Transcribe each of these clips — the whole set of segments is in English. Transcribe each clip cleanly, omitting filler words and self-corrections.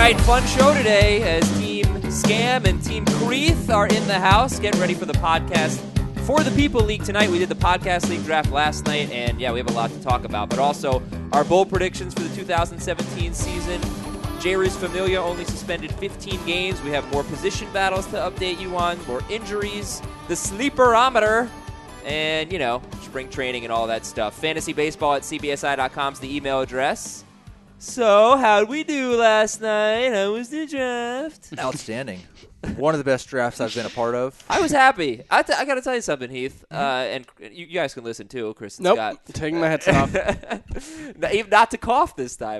right, fun show today as Team Scam and Team Creeth are in the house. Get ready for the podcast for the People League tonight. We did the Podcast League draft last night, and yeah, we have a lot to talk about, but also our bowl predictions for the 2017 season. Jeurys Familia only suspended 15 games. We have more position battles to update you on, more injuries, the sleeperometer, and, you know, spring training and all that stuff. FantasyBaseball@cbsi.com is the email address. So, how'd we do last night? How was the draft? Outstanding. One of the best drafts I've been a part of. I was happy. I got to tell you something, Heath. And you guys can listen, too, Chris and Nope. Scott. Taking my headset off. Not to cough this time.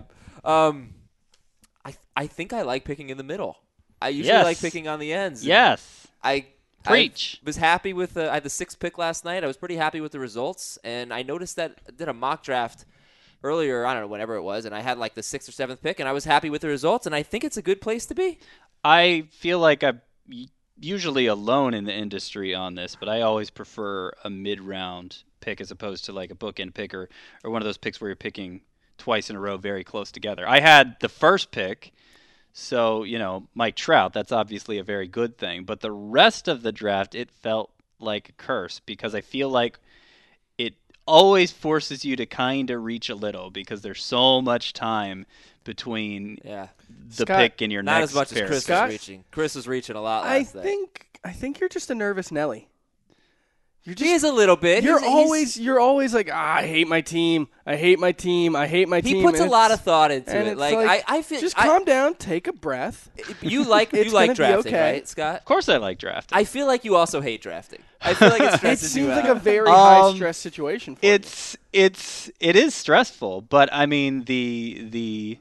I think I like picking in the middle. I usually like picking on the ends. Yes. I Preach. was happy with I had the 6th pick last night. I was pretty happy with the results, and I noticed that I did a mock draft earlier, I don't know, whenever it was, and I had like the 6th or 7th pick, and I was happy with the results, and I think it's a good place to be. I feel like I'm usually alone in the industry on this, but I always prefer a mid-round pick as opposed to like a bookend pick or one of those picks where you're picking twice in a row very close together. I had the first pick, so, you know, Mike Trout, that's obviously a very good thing, but the rest of the draft, it felt like a curse because I feel like it always forces you to kind of reach a little because there's so much time between the Scott, pick and your Not next as much pair. as Chris Scott? was reaching. Chris was reaching a lot I last night. think you're just a nervous Nelly. He is a little bit. You're He's- always like, I hate my team. I hate my team. I hate my team. He puts a And lot of it's- thought into and it. it's Like I feel just calm down, take a breath. you like It's you like gonna be drafting, okay. right, Scott? Of course I like drafting. I feel like you also hate drafting. I feel like it It stresses you seems out. like a very high stress situation for you. It is stressful, but I mean the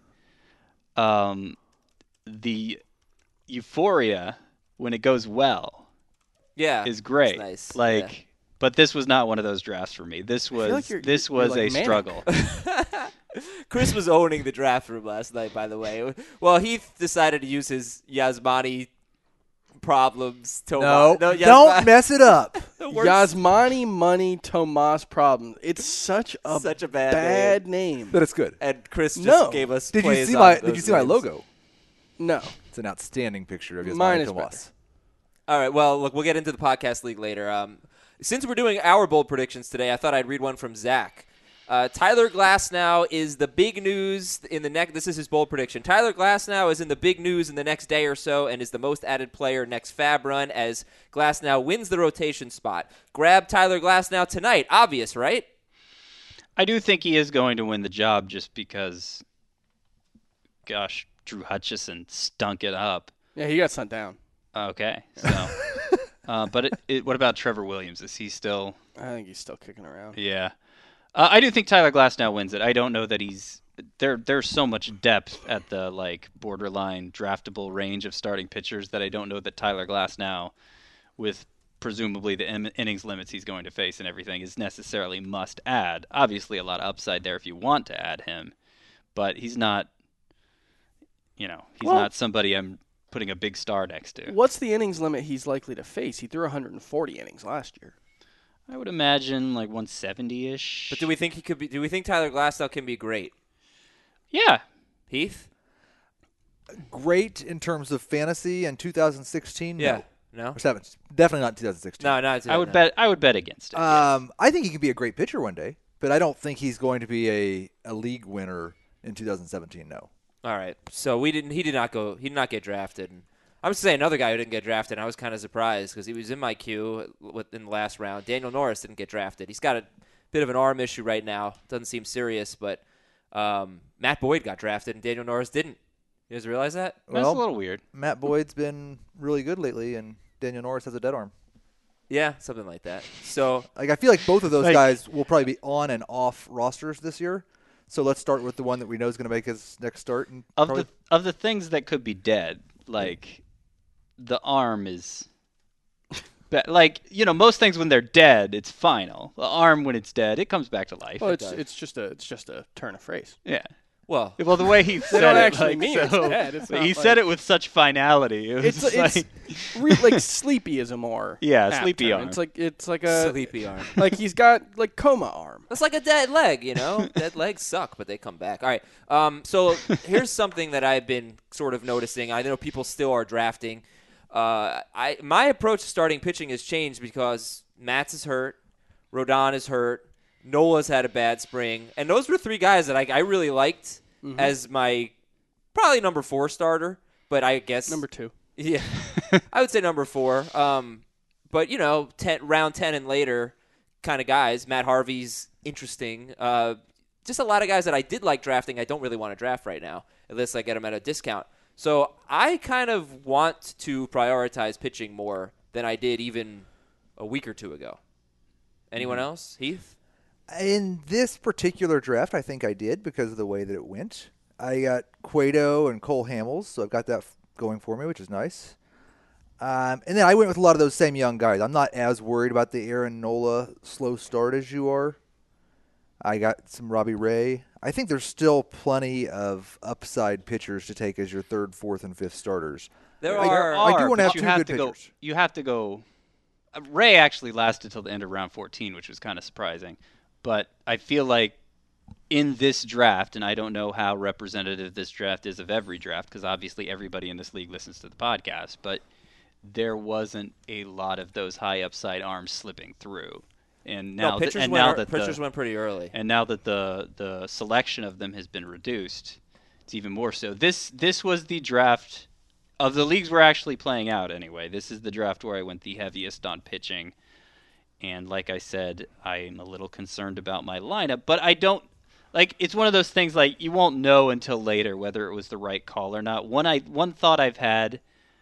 euphoria when it goes well is great. It's nice. Like, Yeah. but this was not one of those drafts for me. This feel was like this you're was like a manic. struggle. Chris was owning the draft room last night, by the way. Well, Heath decided to use his Yasmani problems. No, Yasmani- don't mess it up. the worst- Yasmani Money Tomas problem. It's such a bad name. But it's good. And Chris just No. gave us. Did you plays see on my those my names. logo? No. It's an outstanding picture of Mine Yasmani is Tomas. All right. Well, look, we'll get into the podcast league later. Since we're doing our bold predictions today, I thought I'd read one from Zach. Tyler Glasnow is the big news in the next. This is his bold prediction. Tyler Glasnow is in the big news in the next day or so, and is the most added player next Fab run as Glasnow wins the rotation spot. Grab Tyler Glasnow tonight. Obvious, right? I do think he is going to win the job just because, gosh, Drew Hutchison stunk it up. Yeah, he got sent down. Okay, so, but what about Trevor Williams? Is he still? I think he's still kicking around. Yeah, I do think Tyler Glasnow wins it. I don't know that he's there. There's so much depth at the like borderline draftable range of starting pitchers that I don't know that Tyler Glasnow, with presumably the innings limits he's going to face and everything, is necessarily must add. Obviously, a lot of upside there if you want to add him, but he's not. You know, he's not somebody I'm putting a big star next to. What's the innings limit he's likely to face? He threw 140 innings last year. I would imagine like 170-ish. But do we think he could be? Do we think Tyler Glasnow can be great? Yeah. Heath? Great in terms of fantasy and 2016. Yeah. No. No. Or seven. Definitely not 2016. No, not I would bet against it. I think he could be a great pitcher one day, but I don't think he's going to be a league winner in 2017. No. All right. So he did not get drafted. I'm just saying another guy who didn't get drafted. I was kind of surprised because he was in my queue in the last round. Daniel Norris didn't get drafted. He's got a bit of an arm issue right now. Doesn't seem serious, but Matt Boyd got drafted and Daniel Norris didn't. You guys realize that? That's a little weird. Matt Boyd's been really good lately, and Daniel Norris has a dead arm. Yeah, something like that. So I feel like both of those guys will probably be on and off rosters this year. So let's start with the one that we know is going to make his next start. And Of the things that could be dead, like the arm is, like, you know, most things when they're dead, it's final. The arm when it's dead, it comes back to life. Well, it's just a turn of phrase. Yeah. Well, Well, the way he They said don't it, actually like, mean it's so, dead. It's but not he like- said it with such finality. It was It's like sleepy is a more Yeah, apt sleepy term. arm. It's like a sleepy arm. like he's got like coma arm. That's like a dead leg, Dead legs suck, but they come back. All right. So here's something that I've been sort of noticing. I know people still are drafting. My approach to starting pitching has changed because Matz is hurt, Rodon is hurt, Nola's had a bad spring, and those were three guys that I really liked as my probably number 4 starter. But I guess Number 2. Yeah, I would say number 4. But round 10 and later kind of guys. Matt Harvey's interesting. Just a lot of guys that I did like drafting. I don't really want to draft right now, unless I get them at a discount. So I kind of want to prioritize pitching more than I did even a week or two ago. Anyone else? Heath? In this particular draft, I think I did because of the way that it went. I got Cueto and Cole Hamels, so I've got that going for me, which is nice. And then I went with a lot of those same young guys. I'm not as worried about the Aaron Nola slow start as you are. I got some Robbie Ray. I think there's still plenty of upside pitchers to take as your 3rd, 4th, and 5th starters. There I are. do want to have you two have good to go. pitchers. You have to go. Ray actually lasted till the end of round 14, which was kind of surprising. But I feel like in this draft, and I don't know how representative this draft is of every draft, because obviously everybody in this league listens to the podcast, but there wasn't a lot of those high upside arms slipping through. And now, pitchers went pretty early. And now that the selection of them has been reduced, it's even more so. This was the draft of the leagues we're actually playing out anyway. This is the draft where I went the heaviest on pitching. And like I said, I'm a little concerned about my lineup, but I don't it's one of those things like you won't know until later whether it was the right call or not. One thought I've had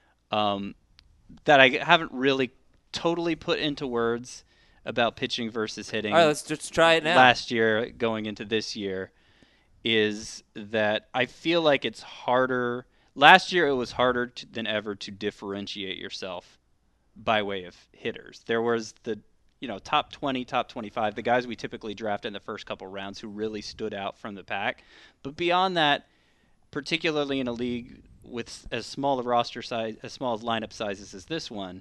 that I haven't really totally put into words about pitching versus hitting. All right, let's just try it now. Last year going into this year is that I feel like it's harder. Last year it was harder than ever to differentiate yourself by way of hitters. There was the top 20, top 25, the guys we typically draft in the first couple rounds who really stood out from the pack. But beyond that, particularly in a league with as small a roster size, as small as lineup sizes as this one,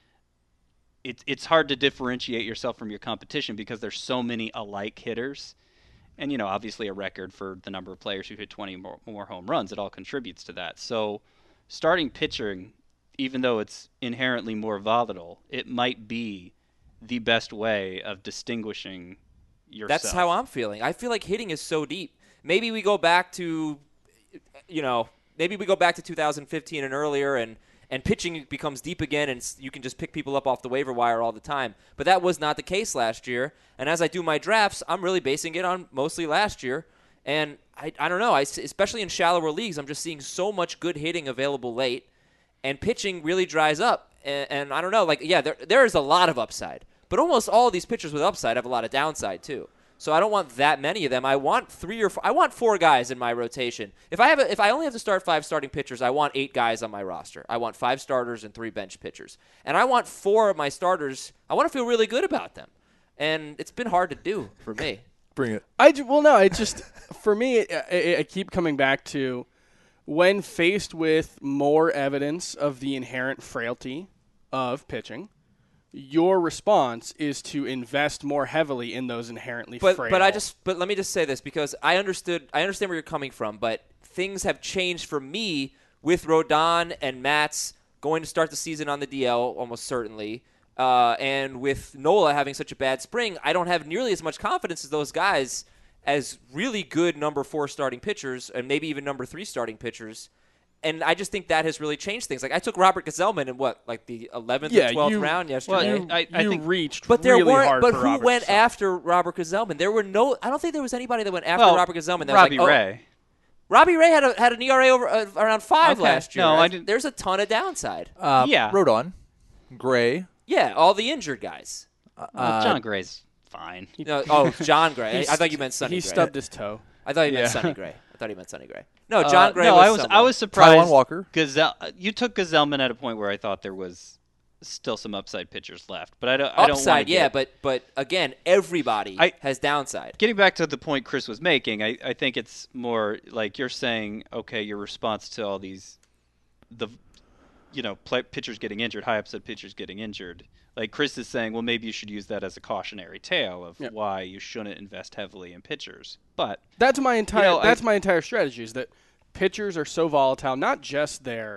it's hard to differentiate yourself from your competition because there's so many alike hitters. And, obviously a record for the number of players who hit 20 more home runs, it all contributes to that. So starting pitching, even though it's inherently more volatile, it might be the best way of distinguishing yourself. That's how I'm feeling. I feel like hitting is so deep. Maybe we go back to, 2015 and earlier, and pitching becomes deep again, and you can just pick people up off the waiver wire all the time. But that was not the case last year. And as I do my drafts, I'm really basing it on mostly last year. And I don't know, especially in shallower leagues, I'm just seeing so much good hitting available late, and pitching really dries up. And I don't know, there is a lot of upside. But almost all of these pitchers with upside have a lot of downside too. So I don't want that many of them. I want 4 guys in my rotation. If I only have to start 5 starting pitchers, I want 8 guys on my roster. I want 5 starters and 3 bench pitchers. And I want 4 of my starters. I want to feel really good about them. And it's been hard to do for me. Bring it. For me, I keep coming back to when faced with more evidence of the inherent frailty of pitching, your response is to invest more heavily in those inherently frail. But let me just say this, because I understand where you're coming from, but things have changed for me with Rodon and Matz going to start the season on the DL almost certainly, and with Nola having such a bad spring, I don't have nearly as much confidence as those guys as really good number 4 starting pitchers and maybe even number 3 starting pitchers. And I just think that has really changed things. Like, I took Robert Gsellman in the 11th or 12th round yesterday. Well, I think reached but there really weren't. hard But for who Robert went Gsellman. after Robert Gsellman? There were no. I don't think there was anybody that went after Robert Gsellman. That Robbie was like, Ray. Robbie Ray had an ERA over around 5 last year. No, I didn't. There's a ton of downside. Yeah. Rodon, Gray. Yeah, all the injured guys. John Gray's fine. John Gray. I thought you meant Sonny Gray. He stubbed his toe. I thought you meant Yeah. Sonny Gray. No, John Gray. No, I was surprised. Taijuan Walker. You took Gsellman at a point where I thought there was still some upside pitchers left. But I don't want Upside, to yeah, but again, everybody has downside. Getting back to the point Chris was making, I think it's more like you're saying, okay, your response to all these, pitchers getting injured, high upside pitchers getting injured. Like Chris is saying, well, maybe you should use that as a cautionary tale of why you shouldn't invest heavily in pitchers. But that's my entire strategy is that pitchers are so volatile, not just the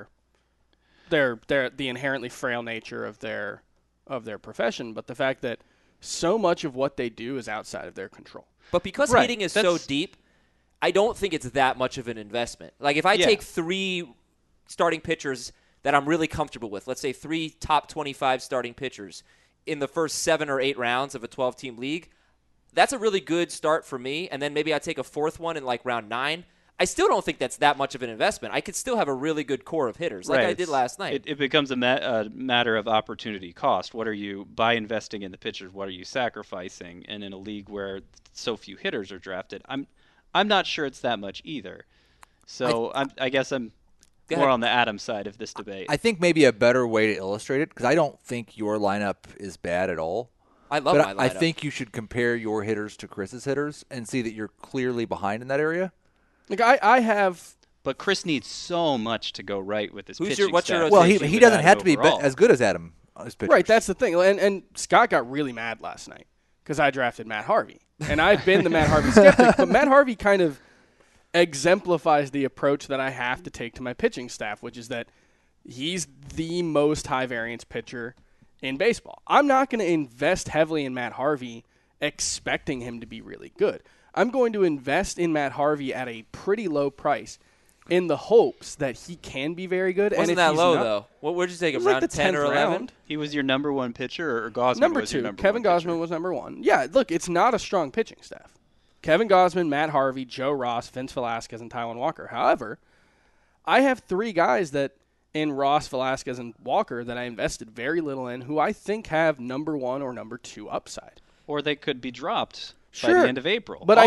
inherently frail nature of their profession, but the fact that so much of what they do is outside of their control. But because hitting is so deep, I don't think it's that much of an investment. Like if I take 3 starting pitchers that I'm really comfortable with, let's say 3 top 25 starting pitchers in the first 7 or 8 rounds of a 12-team league, that's a really good start for me. And then maybe I take a 4th one in like round 9. I still don't think that's that much of an investment. I could still have a really good core of hitters like I did last night. It becomes a matter of opportunity cost. What are you, by investing in the pitchers, what are you sacrificing? And in a league where so few hitters are drafted, I'm not sure it's that much either. So I guess I'm more on the Adam side of this debate. I think maybe a better way to illustrate it, because I don't think your lineup is bad at all. I love my lineup. I think you should compare your hitters to Chris's hitters and see that you're clearly behind in that area. Like I have, but Chris needs so much to go right with his pitching what's your staff. Well, he doesn't have to be as good as Adam. His pitchers. Right, that's the thing. And Scott got really mad last night because I drafted Matt Harvey, and I've been the Matt Harvey skeptic, but Matt Harvey kind of exemplifies the approach that I have to take to my pitching staff, which is that he's the most high variance pitcher in baseball. I'm not going to invest heavily in Matt Harvey expecting him to be really good. I'm going to invest in Matt Harvey at a pretty low price in the hopes that he can be very good. Wasn't that low, though? Where'd you take him, round 10 or 11? Round. He was your number 1 pitcher, or Gausman number was 2. your number Kevin 1 Gausman pitcher? was number 1. Yeah, look, it's not a strong pitching staff. Kevin Gausman, Matt Harvey, Joe Ross, Vince Velasquez, and Taijuan Walker. However, I have 3 guys in Ross, Velasquez, and Walker that I invested very little in who I think have number 1 or number 2 upside. Or they could be dropped by the end of April. But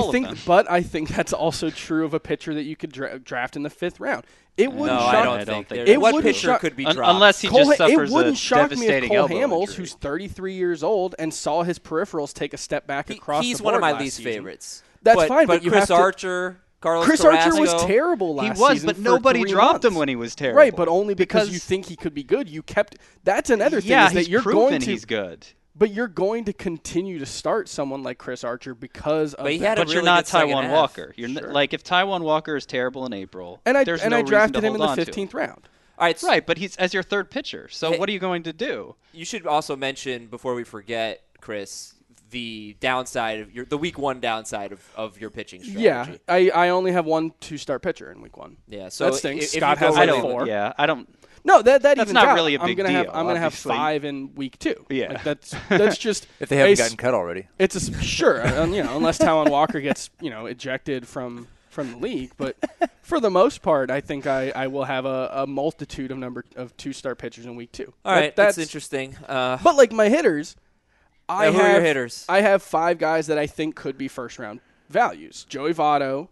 I think that's also true of a pitcher that you could draft in the 5th round. It wouldn't shock. I don't think. What pitcher could be dropped? Unless he just suffers it wouldn't a shock me if devastating Cole elbow Hamels, injury. who's 33 years old and saw his peripherals take a step back across the board. He's one of my least season. favorites. That's fine, but you Chris have to, Archer, Carlos Chris Carrasco, Archer was terrible last season. He was, but nobody dropped him when he was terrible. Right, but only because you think he could be good. You kept. That's another thing. Is that you're going to. He's good. But you're going to continue to start someone like Chris Archer because of that. But you're not Taijuan Walker. You're like if Taijuan Walker is terrible in April, and I reason drafted to him in the hold on to 15th round. All right, right, but he's as your 3rd pitcher. So what are you going to do? You should also mention before we forget, Chris, the downside of the week 1 downside of your pitching strategy. Yeah, I only have 1 2-start pitcher in week 1. Yeah, so that stinks. If Scott you go has really 4. Yeah, I don't. No, that that's evens not out. really a big deal. I'm gonna have obviously. 5 in week 2. Yeah, like that's just if they haven't gotten cut already. It's sure, unless Taijuan Walker gets ejected from the league. But for the most part, I think I will have a multitude of 2-star pitchers in week 2. All right, that's interesting. But like my hitters, who are your hitters? I have 5 guys that I think could be first-round values: Joey Votto,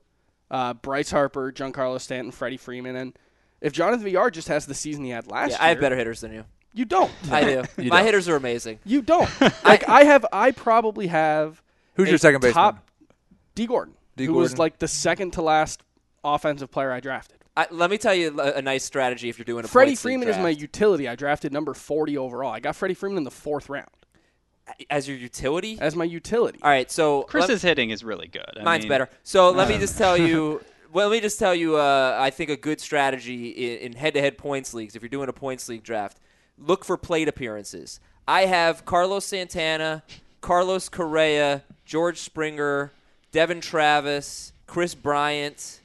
Bryce Harper, Giancarlo Stanton, Freddie Freeman, and if Jonathan Villar just has the season he had last year, I have better hitters than you. You don't. I do. My hitters are amazing. You don't. I probably have. Who's your second baseman? D. Gordon, who was like the second to last offensive player I drafted. Let me tell you a nice strategy if you're doing a Freddie points league Freeman is draft. my utility. I drafted number 40 overall. I got Freddie Freeman in the 4th round. As your utility? As my utility. All right, so Chris's hitting is really good. Mine's better. So let me just tell you. Well, let me just tell you, I think a good strategy in head-to-head points leagues, if you're doing a points league draft, look for plate appearances. I have Carlos Santana, Carlos Correa, George Springer, Devin Travis, Chris Bryant.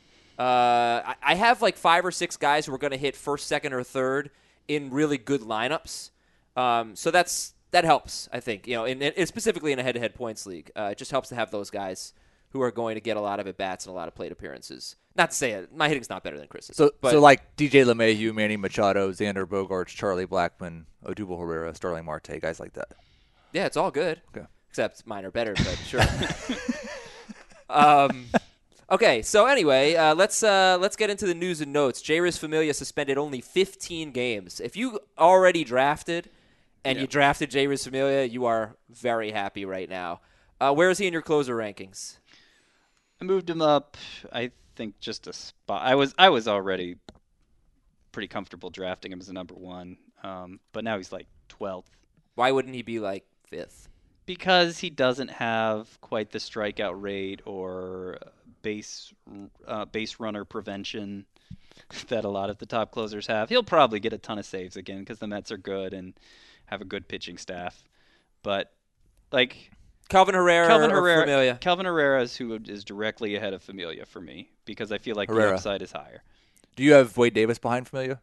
I have like 5 or 6 guys who are going to hit first, second, or third in really good lineups. So that helps, I think. Specifically in a head-to-head points league. It just helps to have those guys who are going to get a lot of at-bats and a lot of plate appearances. Not to say my hitting's not better than Chris's. So like DJ LeMahieu, Manny Machado, Xander Bogaerts, Charlie Blackmon, Odubel Herrera, Starling Marte, guys like that. Yeah, it's all good. Okay. Except mine are better, but sure. Okay, so anyway, let's get into the news and notes. Jeurys Familia suspended only 15 games. If you already drafted and you drafted Jeurys Familia, you are very happy right now. Where is he in your closer rankings? I moved him up, I think, just a spot. I was already pretty comfortable drafting him as a number 1, but now he's like 12th. Why wouldn't he be like 5th? Because he doesn't have quite the strikeout rate or base runner prevention that a lot of the top closers have. He'll probably get a ton of saves again because the Mets are good and have a good pitching staff. But like Kelvin Herrera or Familia? Kelvin Herrera is who is directly ahead of Familia for me because I feel like Herrera. the upside is higher. Do you have Wade Davis behind Familia?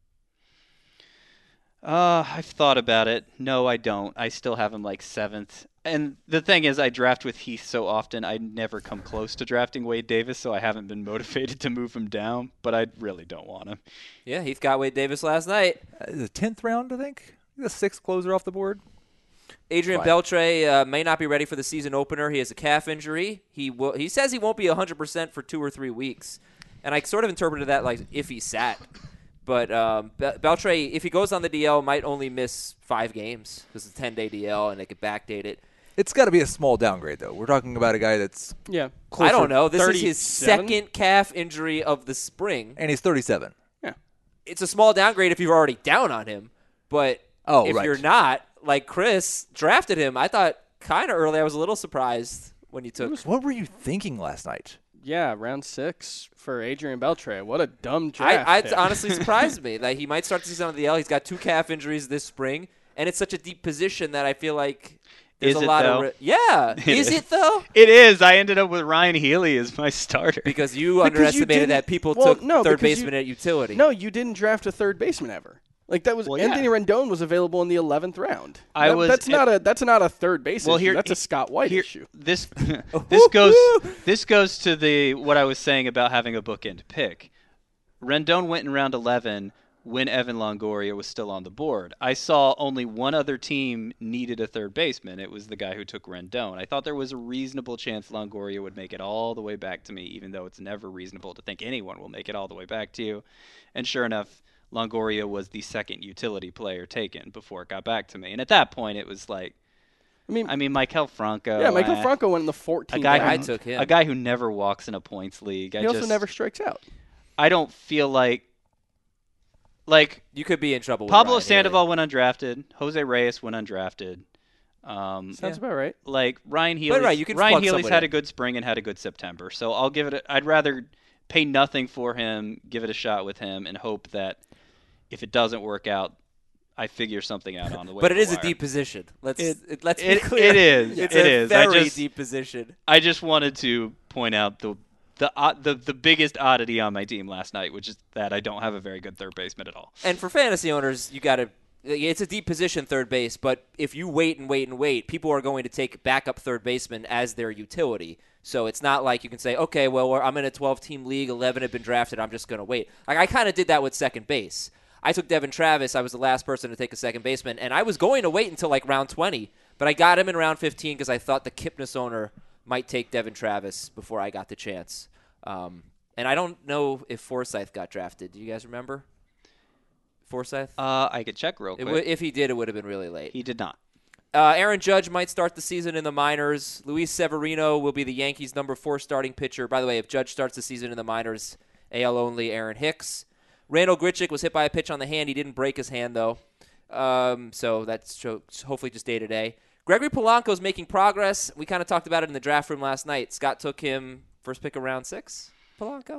I've thought about it. No, I don't. I still have him like 7th. And the thing is, I draft with Heath so often, I never come close to drafting Wade Davis, so I haven't been motivated to move him down, but I really don't want him. Yeah, Heath got Wade Davis last night. The 10th round, I think. The 6th closer off the board. Adrian Beltre may not be ready for the season opener. He has a calf injury. He says he won't be 100% for 2 or 3 weeks. And I sort of interpreted that like if he sat. But Beltre, if he goes on the DL, might only miss 5 games because it's a 10-day DL and they could backdate it. It's got to be a small downgrade, though. We're talking about a guy that's I don't know. This is his 37? second calf injury of the spring. and he's 37. Yeah. It's a small downgrade if you're already down on him. But if right. you're not, like Chris drafted him, I thought kind of early. I was a little surprised when you took. What were you thinking last night? Yeah, round 6 for Adrian Beltre. What a dumb draft. I pick. honestly surprised me that he might start the season on the DL. He's got 2 calf injuries this spring, and it's such a deep position that I feel like there's Is a it, lot though? of yeah. Is it though? It is. I ended up with Ryan Healy as my starter. Because you Because you underestimated didn't- that people well, took no, third because baseman at utility. No, you didn't draft a third baseman ever. Like that was Well, yeah. Anthony Rendon was available in the 11th round. That's That's not a third base issue. That's a Scott White issue. This goes to what I was saying about having a bookend pick. Rendon went in round 11 when Evan Longoria was still on the board. I saw only one other team needed a third baseman. It was the guy who took Rendon. I thought there was a reasonable chance Longoria would make it all the way back to me, even though it's never reasonable to think anyone will make it all the way back to you. And sure enough, Longoria was the second utility player taken before it got back to me. And at that point, it was like, I mean, Maikel Franco. Yeah, Maikel Franco went in the 14th round. I took him. A guy who never walks in a points league. He also never strikes out. I don't feel like You could be in trouble with Pablo Ryan Sandoval went undrafted. Jose Reyes went undrafted. Sounds about right. Like Ryan Healy's, right, you can Ryan plug Healy's somebody had a in. good spring and had a good September. So I'll give it. I'd rather pay nothing for him, give it a shot with him, and hope that if it doesn't work out, I figure something out on the way. But it is a deep position. Let's be it clear. is. It's It a is. I very just- deep position. I just wanted to point out the biggest oddity on my team last night, which is that I don't have a very good third baseman at all. And for fantasy owners, you got to. It's a deep position, third base. But if you wait and wait and wait, people are going to take backup third baseman as their utility. So it's not like you can say, okay, well, I'm in a 12-team league, 11 have been drafted, I'm just going to wait. Like I kind of did that with second base. I took Devin Travis. I was the last person to take a second baseman, and I was going to wait until like round 20, but I got him in round 15 because I thought the Kipnis owner might take Devin Travis before I got the chance. And I don't know if Forsythe got drafted. Do you guys remember Forsythe? I could check real quick. If he did, it would have been really late. He did not. Aaron Judge might start the season in the minors. Luis Severino will be the Yankees' number 4 starting pitcher. By the way, if Judge starts the season in the minors, AL only Aaron Hicks. Randall Grichuk was hit by a pitch on the hand. He didn't break his hand, though. So that's hopefully just day-to-day. Gregory Polanco's making progress. We kind of talked about it in the draft room last night. Scott took him first pick of round 6, Polanco?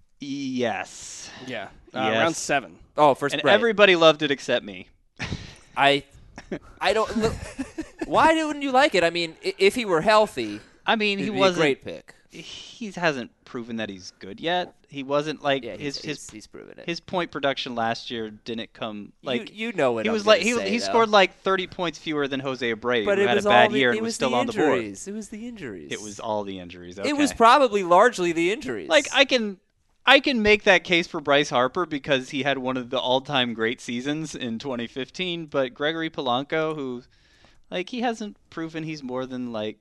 Yes. Yeah. Yes. Round 7. Oh, first And right. everybody loved it except me. I don't look. Why wouldn't you like it? I mean, if he were healthy, I mean, he it'd be wasn't. a great pick. He hasn't proven that he's good yet. He wasn't like Yeah, his he's proven it. his point production last year didn't come like you know what he I'm was gonna like say, he though. scored like 30 points fewer than Jose Abreu, But who it had was a bad all the, year it and was was still the on the board. injuries. It was the injuries. It was all the injuries. Okay. It was probably largely the injuries. like I can make that case for Bryce Harper because he had one of the all-time great seasons in 2015, but Gregory Polanco, who like he hasn't proven he's more than like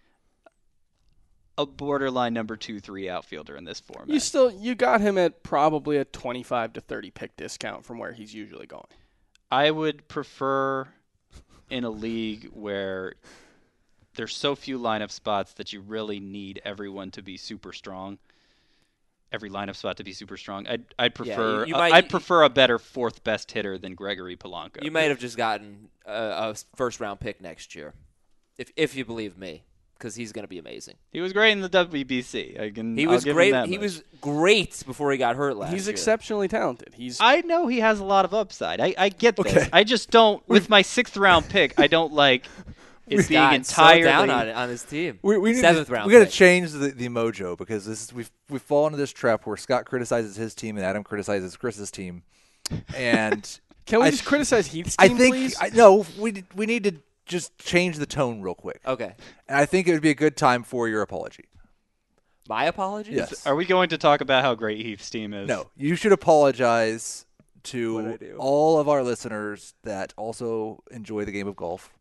a borderline number 2-3 outfielder in this format. You got him at probably a 25 to 30 pick discount from where he's usually going. I would prefer in a league where there's so few lineup spots that you really need everyone to be super strong. Every lineup spot to be super strong. I'd prefer I'd prefer a better fourth best hitter than Gregory Polanco. You might have just gotten a first round pick next year, if you believe me, because he's going to be amazing. He was great in the WBC. He was great. He was great before he got hurt last year. He's exceptionally talented. I know he has a lot of upside. I get this. Okay. I just don't. With my 6th round pick, I don't like it being entirely down on his team. We 7th round. We got to pick. change the mojo because we've fallen into this trap where Scott criticizes his team and Adam criticizes Chris's team, and Can we just criticize Heath's team, please? No. We need to just change the tone real quick. Okay. And I think it would be a good time for your apology. My apologies? Yes. Are we going to talk about how great Heath's team is? No, you should apologize to What'd I do? all of our listeners that also enjoy the game of golf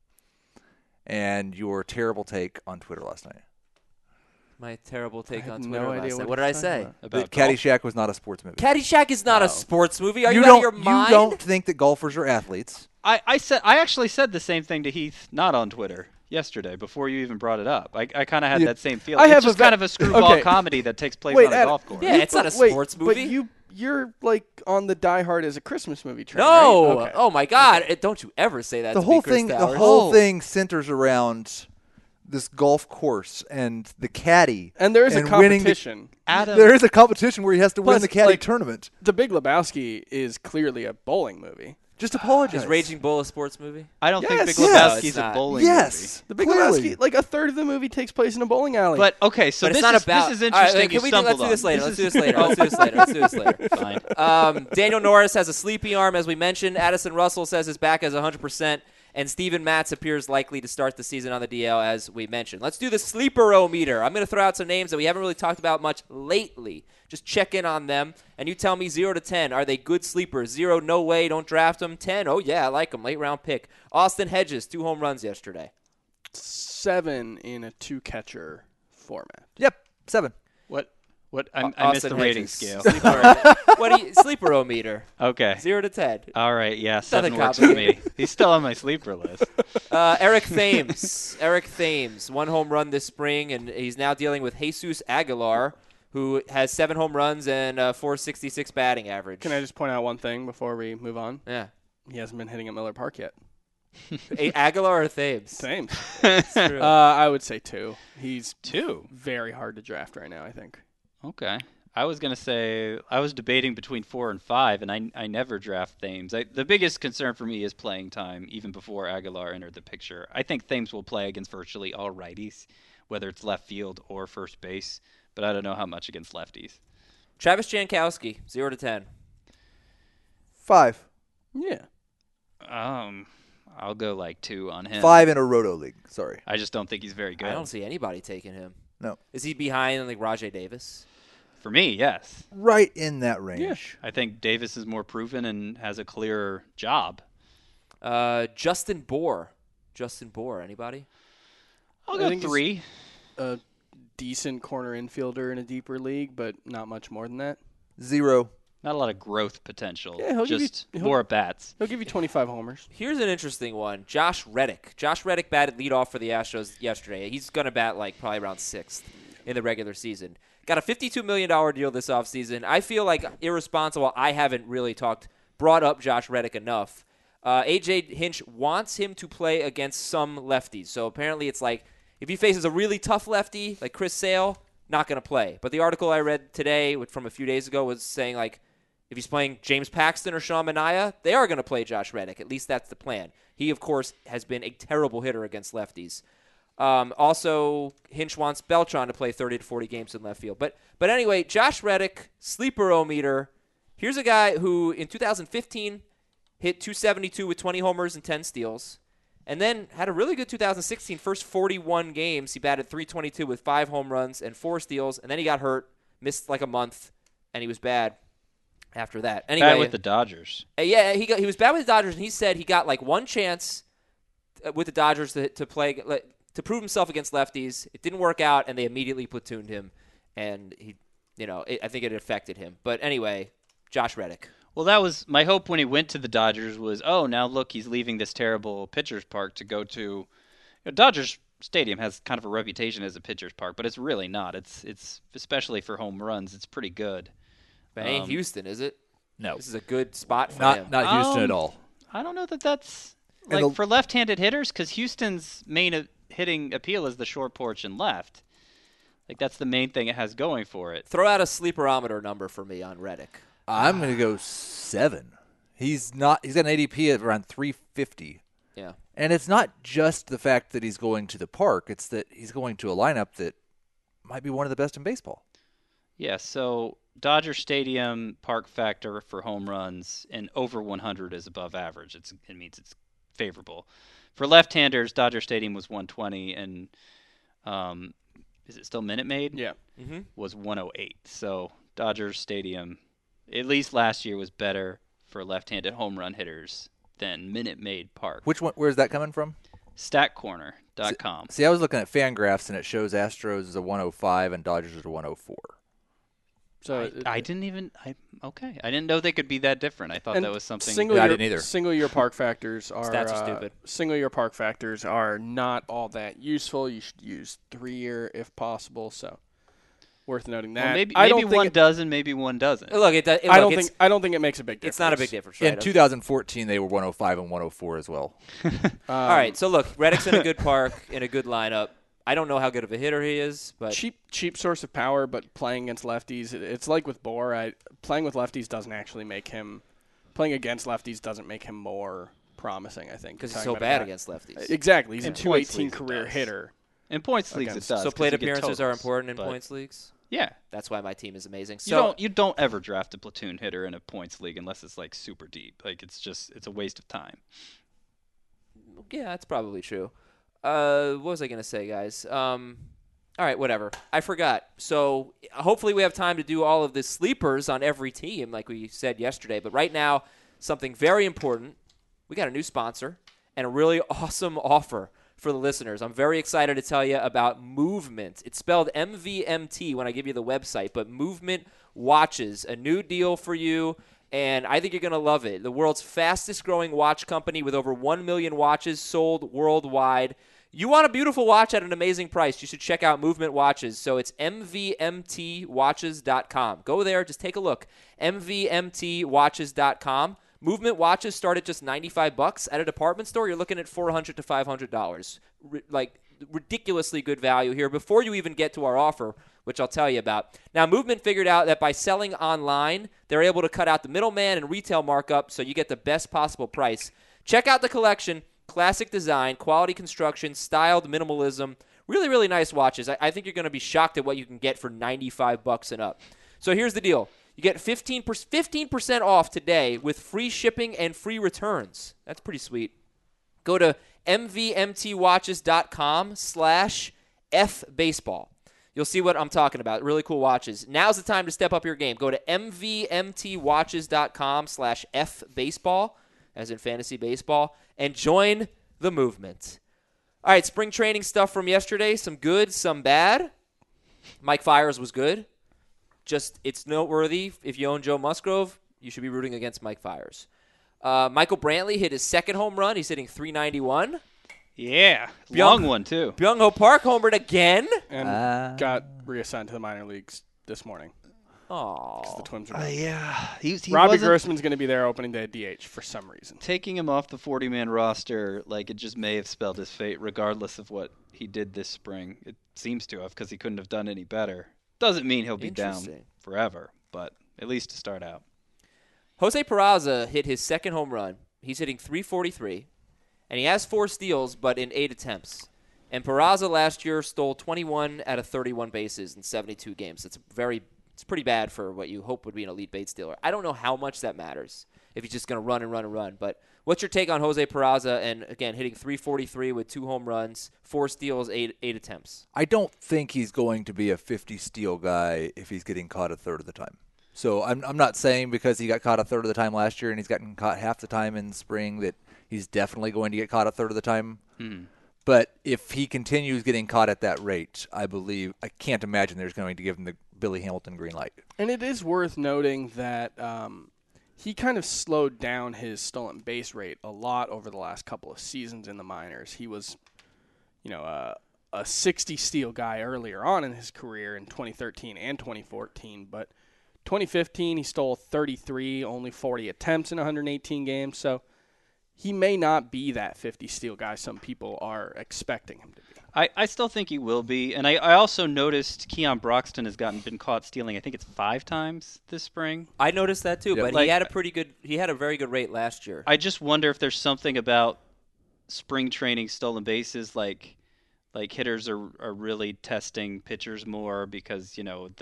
and your terrible take on Twitter last night. My terrible take I on have Twitter no last idea night. what What did I he's talking say? about. About That golf? Caddyshack was not a sports movie. Caddyshack is not No. a sports movie. Are you, you out of your don't mind? you don't think that golfers are athletes? I actually said the same thing to Heath, not on Twitter, yesterday before you even brought it up. I kind of had Yeah. that same feeling. It's just kind of a screwball comedy that takes place on a Adam, golf course. Yeah, it's not a sports movie. But you're like on the Die Hard as a Christmas movie train. No. Right? Okay. Oh my God! Don't you ever say that. The to whole me, Chris thing the Towers. whole thing centers around this golf course and the caddy. And there is a and winning the- competition. Adam, There is a competition where he has to win Plus, the caddy like- tournament. The Big Lebowski is clearly a bowling movie. Just apologize. Is Raging Bull a sports movie? I don't think Yes. Big Yes. Lebowski's It's a not. bowling Yes. The Big clearly. Lebowski, like a third of the movie takes place in a bowling alley. movie. But okay, so But this it's not is about. this is All right, interesting. can you we stumbled let's do this on. later. Let's do this later. Let's do this later. Let's do this later. Fine. Daniel Norris has a sleepy arm, as we mentioned. Addison Russell says his back is 100%. And Steven Matz appears likely to start the season on the DL, as we mentioned. Let's do the sleeper-o-meter. I'm going to throw out some names that we haven't really talked about much lately. Just check in on them, and you tell me 0 to 10. Are they good sleepers? 0, no way, don't draft them. 10, oh yeah, I like them. Late-round pick. Austin Hedges, 2 home runs yesterday. 7 in a 2-catcher format. Yep, 7. What? I missed Austin the rating Hedges. scale. Sleeper-o-meter. Okay. 0 to 10. All right. Yeah, 7 Nothing works for me. He's still on my sleeper list. Eric Thames. 1 home run this spring, and he's now dealing with Jesus Aguilar, who has 7 home runs and a 466 batting average. Can I just point out one thing before we move on? Yeah. He hasn't been hitting at Miller Park yet. Aguilar or Thames? Same. It's true. I would say 2. He's 2. very hard to draft right now, I think. Okay. I was going to say, I was debating between 4 and 5, and I never draft Thames. The biggest concern for me is playing time, even before Aguilar entered the picture. I think Thames will play against virtually all righties, whether it's left field or first base, but I don't know how much against lefties. Travis Jankowski, 0 to 10. 5. Yeah. I'll go like 2 on him. 5 in a roto league. Sorry. I just don't think he's very good. I don't see anybody taking him. No. Is he behind like Rajai Davis? For me, yes. Right in that range. I think Davis is more proven and has a clearer job. Justin Bohr. Anybody? I'll I go think 3. A decent corner infielder in a deeper league, but not much more than that. 0. Not a lot of growth potential. Yeah, he'll give you- just more at bats. He'll give you 25 homers. Here's an interesting one. Josh Reddick. Josh Reddick batted leadoff for the Astros yesterday. He's going to bat like probably around 6th in the regular season. Got a $52 million deal this offseason. I feel like irresponsible. I haven't really brought up Josh Reddick enough. A.J. Hinch wants him to play against some lefties. So apparently it's like if he faces a really tough lefty like Chris Sale, not going to play. But the article I read today from a few days ago was saying like if he's playing James Paxton or Sean Manaea, they are going to play Josh Reddick. At least that's the plan. He, of course, has been a terrible hitter against lefties. Also, Hinch wants Beltran to play 30 to 40 games in left field. But anyway, Josh Reddick, sleeper-o-meter. Here's a guy who in 2015 hit 272 with 20 homers and 10 steals, and then had a really good 2016 first 41 games. He batted .322 with 5 home runs and 4 steals, and then he got hurt, missed like a month, and he was bad after that. Anyway, Bad with the Dodgers. Yeah, he was bad with the Dodgers, and he said he got like one chance with the Dodgers to play to prove himself against lefties. It didn't work out, and they immediately platooned him, and I think it affected him. But anyway, Josh Reddick. Well, that was my hope when he went to the Dodgers was, oh, now look, he's leaving this terrible pitcher's park to go to Dodgers Stadium has kind of a reputation as a pitcher's park, but it's really not. It's especially for home runs, it's pretty good. But ain't Houston, is it? No. This is a good spot for him. Not Houston at all. I don't know that's like for left-handed hitters, because Houston's main hitting appeal is the short porch and left. Like that's the main thing it has going for it. Throw out a sleeperometer number for me on Reddick. I'm going to go 7. He's got an ADP of around 350. Yeah. And it's not just the fact that he's going to the park. It's that he's going to a lineup that might be one of the best in baseball. Yeah, so Dodger Stadium park factor for home runs and over 100 is above average. It means it's favorable. For left-handers, Dodger Stadium was 120, and is it still Minute Maid? Yeah. Was 108. So Dodger Stadium, at least last year, was better for left-handed home run hitters than Minute Maid Park. Which one? Where's that coming from? StatCorner.com. See, I was looking at Fangraphs, and it shows Astros is a 105 and Dodgers is a 104. So I didn't know they could be that different. I thought that was something. I didn't either. Single-year park factors are Stats are stupid. Single-year park factors are not all that useful. You should use 3-year if possible. So, worth noting that. Well, maybe one does and maybe one doesn't. Look, I don't think it makes a big difference. It's not a big difference. Right? In 2014, they were 105 and 104 as well. All right, so look, Reddick's in a good park, in a good lineup. I don't know how good of a hitter he is, but cheap source of power. But playing against lefties, it's like with Bohr. Playing with lefties doesn't actually make him. Playing against lefties doesn't make him more promising. I think because he's so bad against lefties. Exactly, he's a 218 career hitter. In points leagues, it does. So plate appearances are important in points leagues. Yeah, that's why my team is amazing. So you don't ever draft a platoon hitter in a points league unless it's like super deep. Like it's a waste of time. Yeah, that's probably true. What was I going to say, guys? All right, whatever. I forgot. So hopefully we have time to do all of the sleepers on every team like we said yesterday. But right now, something very important. We got a new sponsor and a really awesome offer for the listeners. I'm very excited to tell you about Movement. It's spelled MVMT when I give you the website, but Movement Watches, a new deal for you. And I think you're going to love it. The world's fastest growing watch company with over 1 million watches sold worldwide. You want a beautiful watch at an amazing price, you should check out Movement Watches. So it's mvmtwatches.com. Go there, just take a look. mvmtwatches.com. Movement watches start at just $95. At a department store, you're looking at $400 to $500. Like ridiculously good value here before you even get to our offer, which I'll tell you about. Now, Movement figured out that by selling online, they're able to cut out the middleman and retail markup so you get the best possible price. Check out the collection. Classic design, quality construction, styled minimalism. Really, really nice watches. I think you're going to be shocked at what you can get for $95 and up. So here's the deal. You get 15% off today with free shipping and free returns. That's pretty sweet. Go to mvmtwatches.com/fbaseball. You'll see what I'm talking about. Really cool watches. Now's the time to step up your game. Go to mvmtwatches.com/fbaseball, as in fantasy baseball, and join the movement. All right, spring training stuff from yesterday. Some good, some bad. Mike Fiers was good. Just, it's noteworthy. If you own Joe Musgrove, you should be rooting against Mike Fiers. Michael Brantley hit his second home run. He's hitting .391. Yeah, long one, too. Byung-Ho Park homered again. And got reassigned to the minor leagues this morning. Oh, the Twins are yeah. Robbie Grossman's going to be there opening day at DH for some reason. Taking him off the 40-man roster, like it just may have spelled his fate, regardless of what he did this spring. It seems to have, because he couldn't have done any better. Doesn't mean he'll be down forever, but at least to start out. Jose Peraza hit his second home run. He's hitting .343, and he has 4 steals, but in 8 attempts. And Peraza last year stole 21 out of 31 bases in 72 games. It's pretty bad for what you hope would be an elite base stealer. I don't know how much that matters if he's just going to run and run and run. But what's your take on Jose Peraza? And, again, hitting .343 with 2 home runs, 4 steals, 8 attempts. I don't think he's going to be a 50-steal guy if he's getting caught a third of the time. So I'm not saying because he got caught a third of the time last year and he's gotten caught half the time in spring that he's definitely going to get caught a third of the time. But if he continues getting caught at that rate, I can't imagine there's going to give him the Billy Hamilton green light. And it is worth noting that he kind of slowed down his stolen base rate a lot over the last couple of seasons in the minors. He was, a 60 steal guy earlier on in his career in 2013 and 2014, but 2015 he stole 33, only 40 attempts in 118 games, so he may not be that 50 steal guy some people are expecting him to be. I still think he will be, and I also noticed Keon Broxton has been caught stealing. I think it's 5 times this spring. I noticed that too, but like, he had a very good rate last year. I just wonder if there's something about spring training stolen bases, like hitters are really testing pitchers more because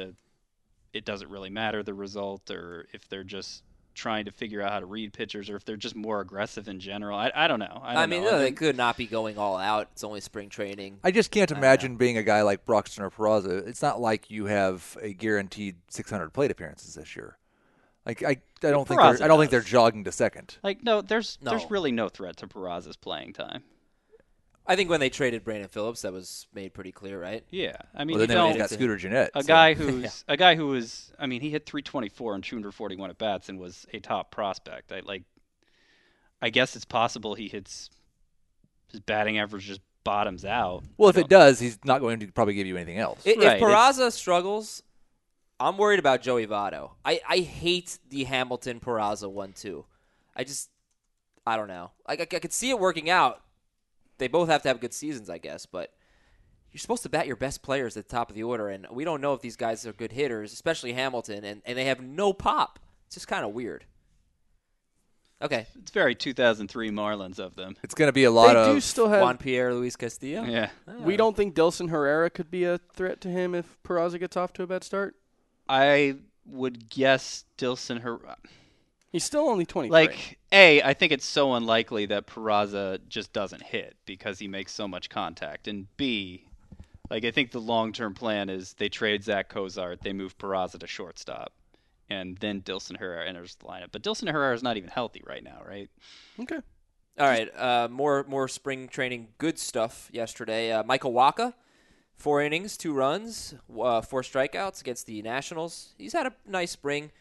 it doesn't really matter the result, or if they're just trying to figure out how to read pitchers, or if they're just more aggressive in general. I don't know. I don't know. They could not be going all out. It's only spring training. I just can't imagine being a guy like Broxton or Peraza. It's not like you have a guaranteed 600 plate appearances this year. Like I don't think they're jogging to second. Like there's really no threat to Peraza's playing time. I think when they traded Brandon Phillips, that was made pretty clear, right? Yeah, I mean, well, then got Scooter Gennett. A guy who was, I mean, he hit 324 and 241 at bats and was a top prospect. I guess it's possible his batting average just bottoms out. Well, if it does, he's not going to probably give you anything else. If Peraza struggles, I'm worried about Joey Votto. I hate the Hamilton Peraza 1-2. I don't know. I could see it working out. They both have to have good seasons, I guess, but you're supposed to bat your best players at the top of the order, and we don't know if these guys are good hitters, especially Hamilton, and they have no pop. It's just kind of weird. Okay. It's very 2003 Marlins of them. It's going to be a lot of... They do still have... Juan Pierre, Luis Castillo? Yeah. We don't think Dilson Herrera could be a threat to him if Peraza gets off to a bad start? I would guess Dilson Herrera... He's still only 23. I think it's so unlikely that Peraza just doesn't hit because he makes so much contact. And B, I think the long-term plan is they trade Zach Cozart, they move Peraza to shortstop, and then Dilson Herrera enters the lineup. But Dilson Herrera is not even healthy right now, right? Okay. All right, more spring training good stuff yesterday. Michael Wacha, 4 innings, 2 runs, 4 strikeouts against the Nationals. He's had a nice spring.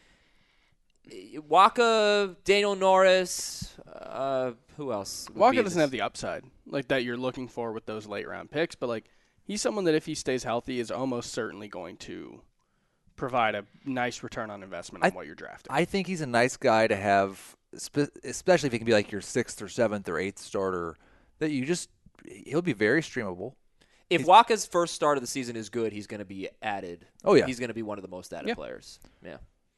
Wacha, Daniel Norris, who else? Wacha doesn't have the upside that you're looking for with those late round picks, but he's someone that if he stays healthy is almost certainly going to provide a nice return on investment on what you're drafting. I think he's a nice guy to have, especially if he can be like your 6th or 7th or 8th starter. That he'll be very streamable. If Wacha's first start of the season is good, he's going to be added. Oh yeah, he's going to be one of the most added players. Yeah.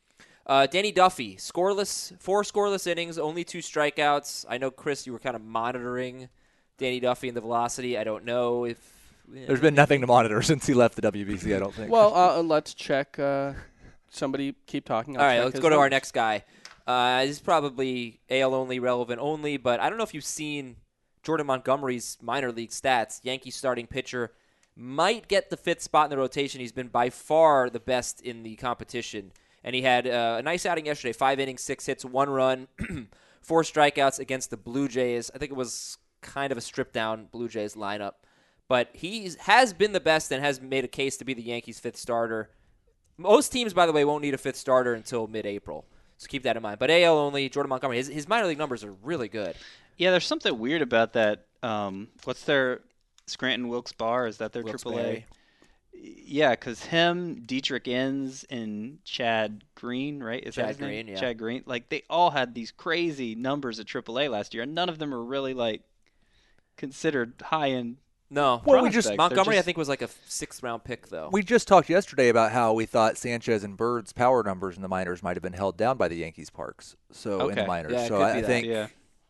Danny Duffy, 4 scoreless innings, only 2 strikeouts. I know, Chris, you were kind of monitoring Danny Duffy and the velocity. I don't know if... There's been nothing to monitor since he left the WBC, I don't think. Well, let's check. Somebody keep talking. All right, let's go to our next guy. He's probably AL-only, relevant only, but I don't know if you've seen Jordan Montgomery's minor league stats. Yankees starting pitcher might get the 5th spot in the rotation. He's been by far the best in the competition. And he had a nice outing yesterday, 5 innings, 6 hits, 1 run, 4 strikeouts against the Blue Jays. I think it was kind of a stripped-down Blue Jays lineup. But he has been the best and has made a case to be the Yankees' 5th starter. Most teams, by the way, won't need a 5th starter until mid-April. So keep that in mind. But AL only, Jordan Montgomery, his minor league numbers are really good. Yeah, there's something weird about that. What's their Scranton Wilkes Barre? Is that their AAA? Yeah, because him, Dietrich Enns, and Chad Green, right? Is Chad that his Green, name? yeah. Chad Green. They all had these crazy numbers at AAA last year, and none of them are really, considered high-end. No. Well, Montgomery, I think, was like a 6th-round pick, though. We just talked yesterday about how we thought Sanchez and Bird's power numbers in the minors might have been held down by the Yankees parks. In the minors. Yeah, so I think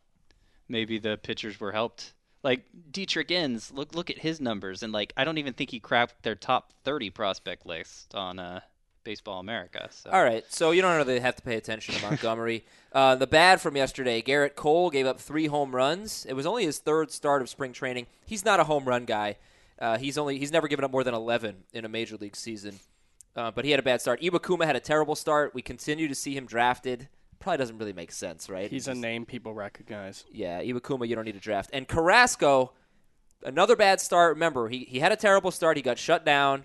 maybe the pitchers were helped. Dietrich Enns, look at his numbers, and I don't even think he cracked their top 30 prospect list on Baseball America. So. All right, so you don't really have to pay attention to Montgomery. The bad from yesterday, Garrett Cole gave up 3 home runs. It was only his 3rd start of spring training. He's not a home run guy. He's never given up more than 11 in a major league season. But he had a bad start. Iwakuma had a terrible start. We continue to see him drafted. Probably doesn't really make sense, right? He's a name people recognize. Yeah, Iwakuma you don't need to draft. And Carrasco, another bad start. Remember, he had a terrible start. He got shut down.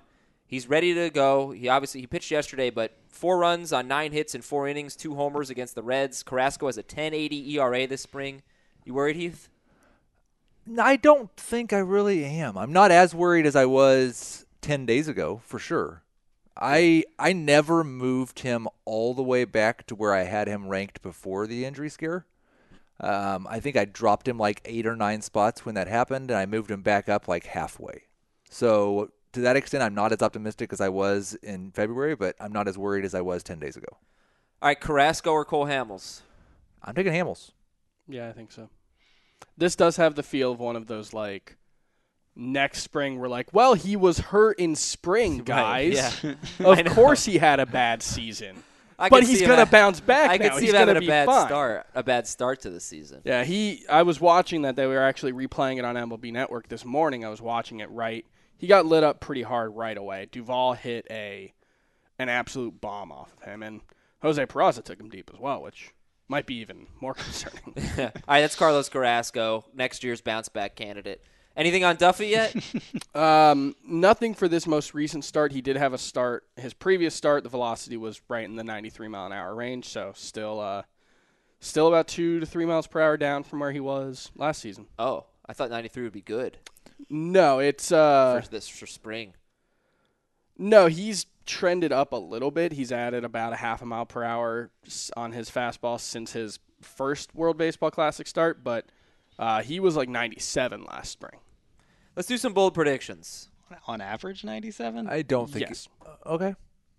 He's ready to go. He pitched yesterday, but 4 runs on 9 hits in 4 innings, 2 homers against the Reds. Carrasco has a 10.80 ERA this spring. You worried, Heath? I don't think I really am. I'm not as worried as I was 10 days ago, for sure. I never moved him all the way back to where I had him ranked before the injury scare. I think I dropped him like 8 or 9 spots when that happened, and I moved him back up like halfway. So to that extent, I'm not as optimistic as I was in February, but I'm not as worried as I was 10 days ago. All right, Carrasco or Cole Hamels? I'm taking Hamels. Yeah, I think so. This does have the feel of one of those, like, next spring we're like, well, he was hurt in spring, guys. Right, yeah. Of course he had a bad season. I But could he's see going him to bounce back I now. could see He's him having going to a be bad fine. a bad start to the season. Yeah, I was watching that. They were actually replaying it on MLB Network this morning. I was watching it right. He got lit up pretty hard right away. Duvall hit an absolute bomb off of him, and Jose Peraza took him deep as well, which might be even more concerning. All right, that's Carlos Carrasco, next year's bounce-back candidate. Anything on Duffy yet? Nothing for this most recent start. He did have a start. His previous start, the velocity was right in the 93-mile-an-hour range, so still about 2 to 3 miles per hour down from where he was last season. Oh, I thought 93 would be good No, it's for spring. No, he's trended up a little bit. He's added about a half a mile per hour on his fastball since his first World Baseball Classic start, but he was like 97 last spring. Let's do some bold predictions. On average, 97. I don't think. Yes. Okay.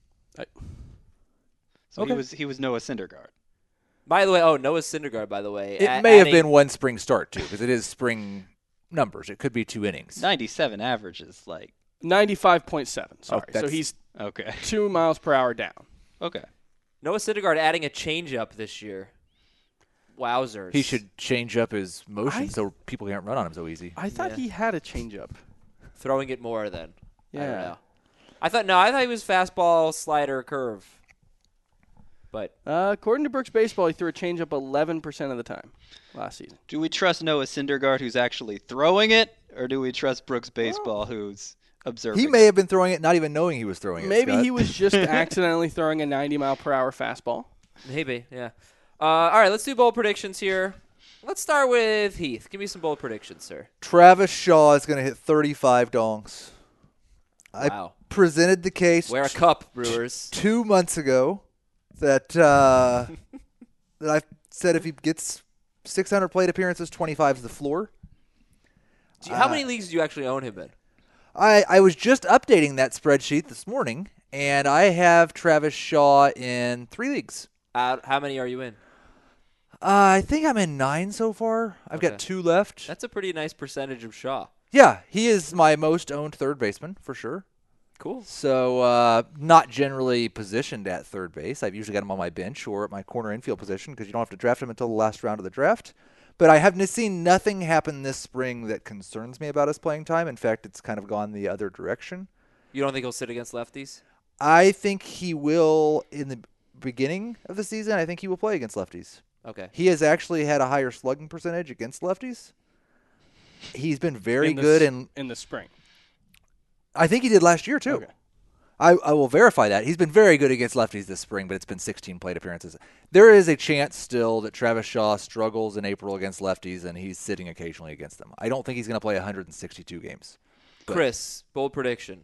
So okay. he was Noah Syndergaard. By the way, Noah Syndergaard, by the way. It may have been one spring start, too, because it is spring numbers. It could be 2 innings. 97 average is like 95.7. Sorry, so that's- he's okay. 2 miles per hour down. Okay. Noah Syndergaard adding a changeup this year. Wowzers. He should change up his motion so people can't run on him so easy. I thought Yeah. he had a changeup. Throwing it more then. I don't Yeah. know. I thought he was fastball, slider, curve. But According to Brooks Baseball, he threw a changeup 11% of the time last season. Do we trust Noah Syndergaard, who's actually throwing it, or do we trust Brooks Baseball, who's observing? He may have been throwing it not even knowing he was throwing it. Maybe Scott. he was just accidentally throwing a 90-mile-per-hour fastball. maybe, yeah. All right, let's do bold predictions here. Let's start with Heath. Give me some bold predictions, sir. Travis Shaw is going to hit 35 dongs. Wow. I presented the case Wear a cup, Brewers. 2 months ago that that I said if he gets 600 plate appearances, 25 is the floor. How many leagues do you actually own him in? I was just updating that spreadsheet this morning, and I have Travis Shaw in 3 leagues. How many are you in? I think I'm in 9 so far. I've got 2 left. That's a pretty nice percentage of Shaw. Yeah, he is my most owned third baseman for sure. Cool. So not generally positioned at third base. I've usually got him on my bench or at my corner infield position because you don't have to draft him until the last round of the draft. But I have seen nothing happen this spring that concerns me about his playing time. In fact, it's kind of gone the other direction. You don't think he'll sit against lefties? I think he will in the beginning of the season. I think he will play against lefties. Okay. He has actually had a higher slugging percentage against lefties. He's been very in good in the spring. I think he did last year too. Okay. I will verify that. He's been very good against lefties this spring, but it's been 16 plate appearances. There is a chance still that Travis Shaw struggles in April against lefties, and he's sitting occasionally against them. I don't think he's going to play 162 games. But Chris, bold prediction.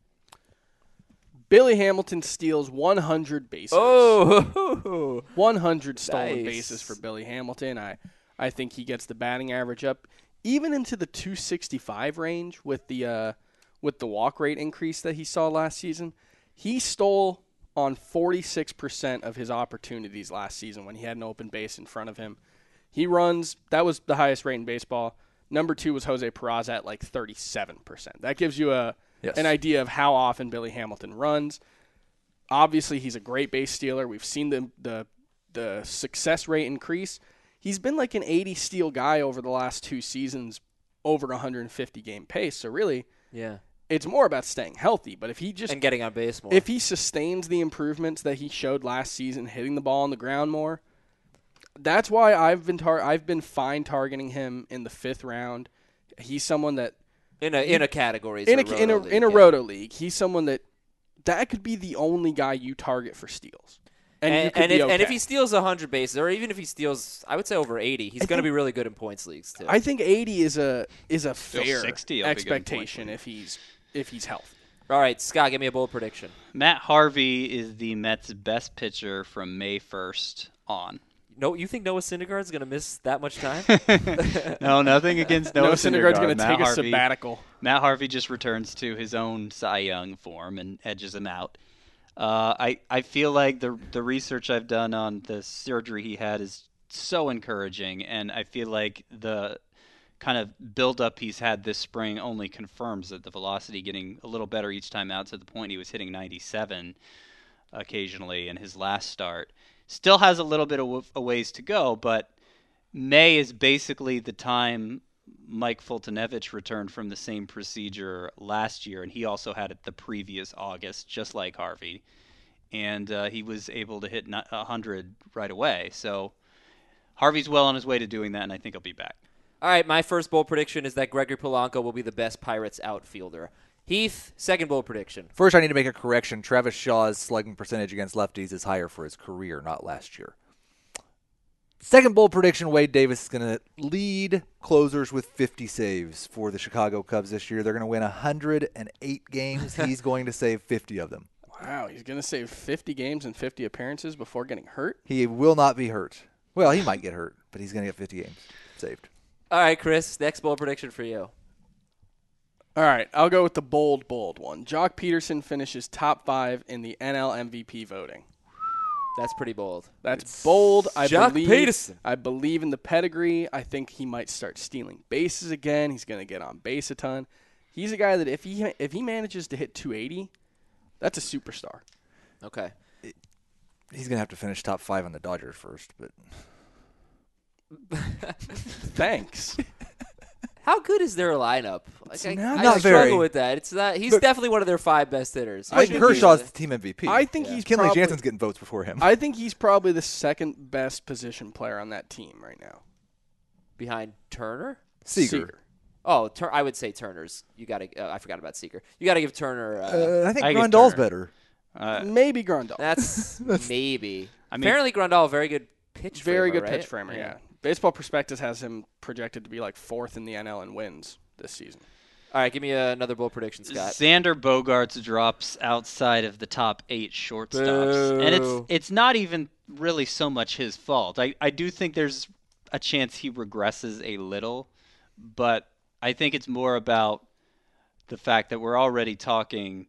Billy Hamilton steals 100 bases. Oh, 100 stolen Nice. bases for Billy Hamilton. I think he gets the batting average up even into the 265 range with the walk rate increase that he saw last season. He stole on 46% of his opportunities last season when he had an open base in front of him. He runs, that was the highest rate in baseball. Number 2 was Jose Peraza at like 37%. That gives you an idea of how often Billy Hamilton runs. Obviously, he's a great base stealer. We've seen the success rate increase. He's been like an 80 steal guy over the last 2 seasons, over 150 game pace. So really, yeah. it's more about staying healthy. But if he just And getting on base more. if he sustains the improvements that he showed last season, hitting the ball on the ground more, that's why I've been fine targeting him in the 5th round. He's someone that in a category, in a roto league, he's someone that that could be the only guy you target for steals. And if he steals 100 bases, or even if he steals, I would say over 80, he's going to be really good in points leagues too. I think 80 is a fair 60 expectation if he's healthy. All right, Scott, give me a bold prediction. Matt Harvey is the Mets' best pitcher from May 1st on. No, you think Noah Syndergaard's going to miss that much time? No, nothing against Noah Syndergaard. Syndergaard's going to take a sabbatical. Matt Harvey just returns to his own Cy Young form and edges him out. I feel like the research I've done on the surgery he had is so encouraging, and I feel like the kind of build-up he's had this spring only confirms that the velocity getting a little better each time out, to the point he was hitting 97 occasionally in his last start. Still has a little bit of a ways to go, but May is basically the time Mike Fultonevich returned from the same procedure last year, and he also had it the previous August, just like Harvey. And he was able to hit 100 right away. So Harvey's well on his way to doing that, and I think he'll be back. All right, my first bold prediction is that Gregory Polanco will be the best Pirates outfielder. Heath, second bold prediction. First, I need to make a correction. Travis Shaw's slugging percentage against lefties is higher for his career, not last year. Second bold prediction, Wade Davis is going to lead closers with 50 saves for the Chicago Cubs this year. They're going to win 108 games. He's going to save 50 of them. Wow, he's going to save 50 games and 50 appearances before getting hurt? He will not be hurt. Well, he might get hurt, but he's going to get 50 games saved. All right, Chris, next bold prediction for you. All right, I'll go with the bold one. Jock Peterson finishes top 5 in the NL MVP voting. That's pretty bold. That's bold. Jock Peterson. I believe in the pedigree. I think he might start stealing bases again. He's going to get on base a ton. He's a guy that if he manages to hit 280, that's a superstar. Okay. He's going to have to finish top 5 on the Dodgers first, but thanks. How good is their lineup? Like, not I struggle very. with that. It's not. He's definitely one of their 5 best hitters. Clayton Kershaw's the team MVP. I think he's Kenley probably, Jansen's getting votes before him. I think he's probably the second best position player on that team right now. Behind Turner? Seager. Oh, I would say Turner's. You got to. I forgot about Seager. You got to give Turner. I think Grandal's better. Maybe Grandal. That's maybe. Apparently, Grandal, very good pitch framer. Very good right? pitch framer. Yeah. Baseball Prospectus has him projected to be like 4th in the NL in wins this season. All right, give me another bold prediction, Scott. Xander Bogaerts drops outside of the top 8 shortstops. Boo. And it's not even really so much his fault. I do think there's a chance he regresses a little, but I think it's more about the fact that we're already talking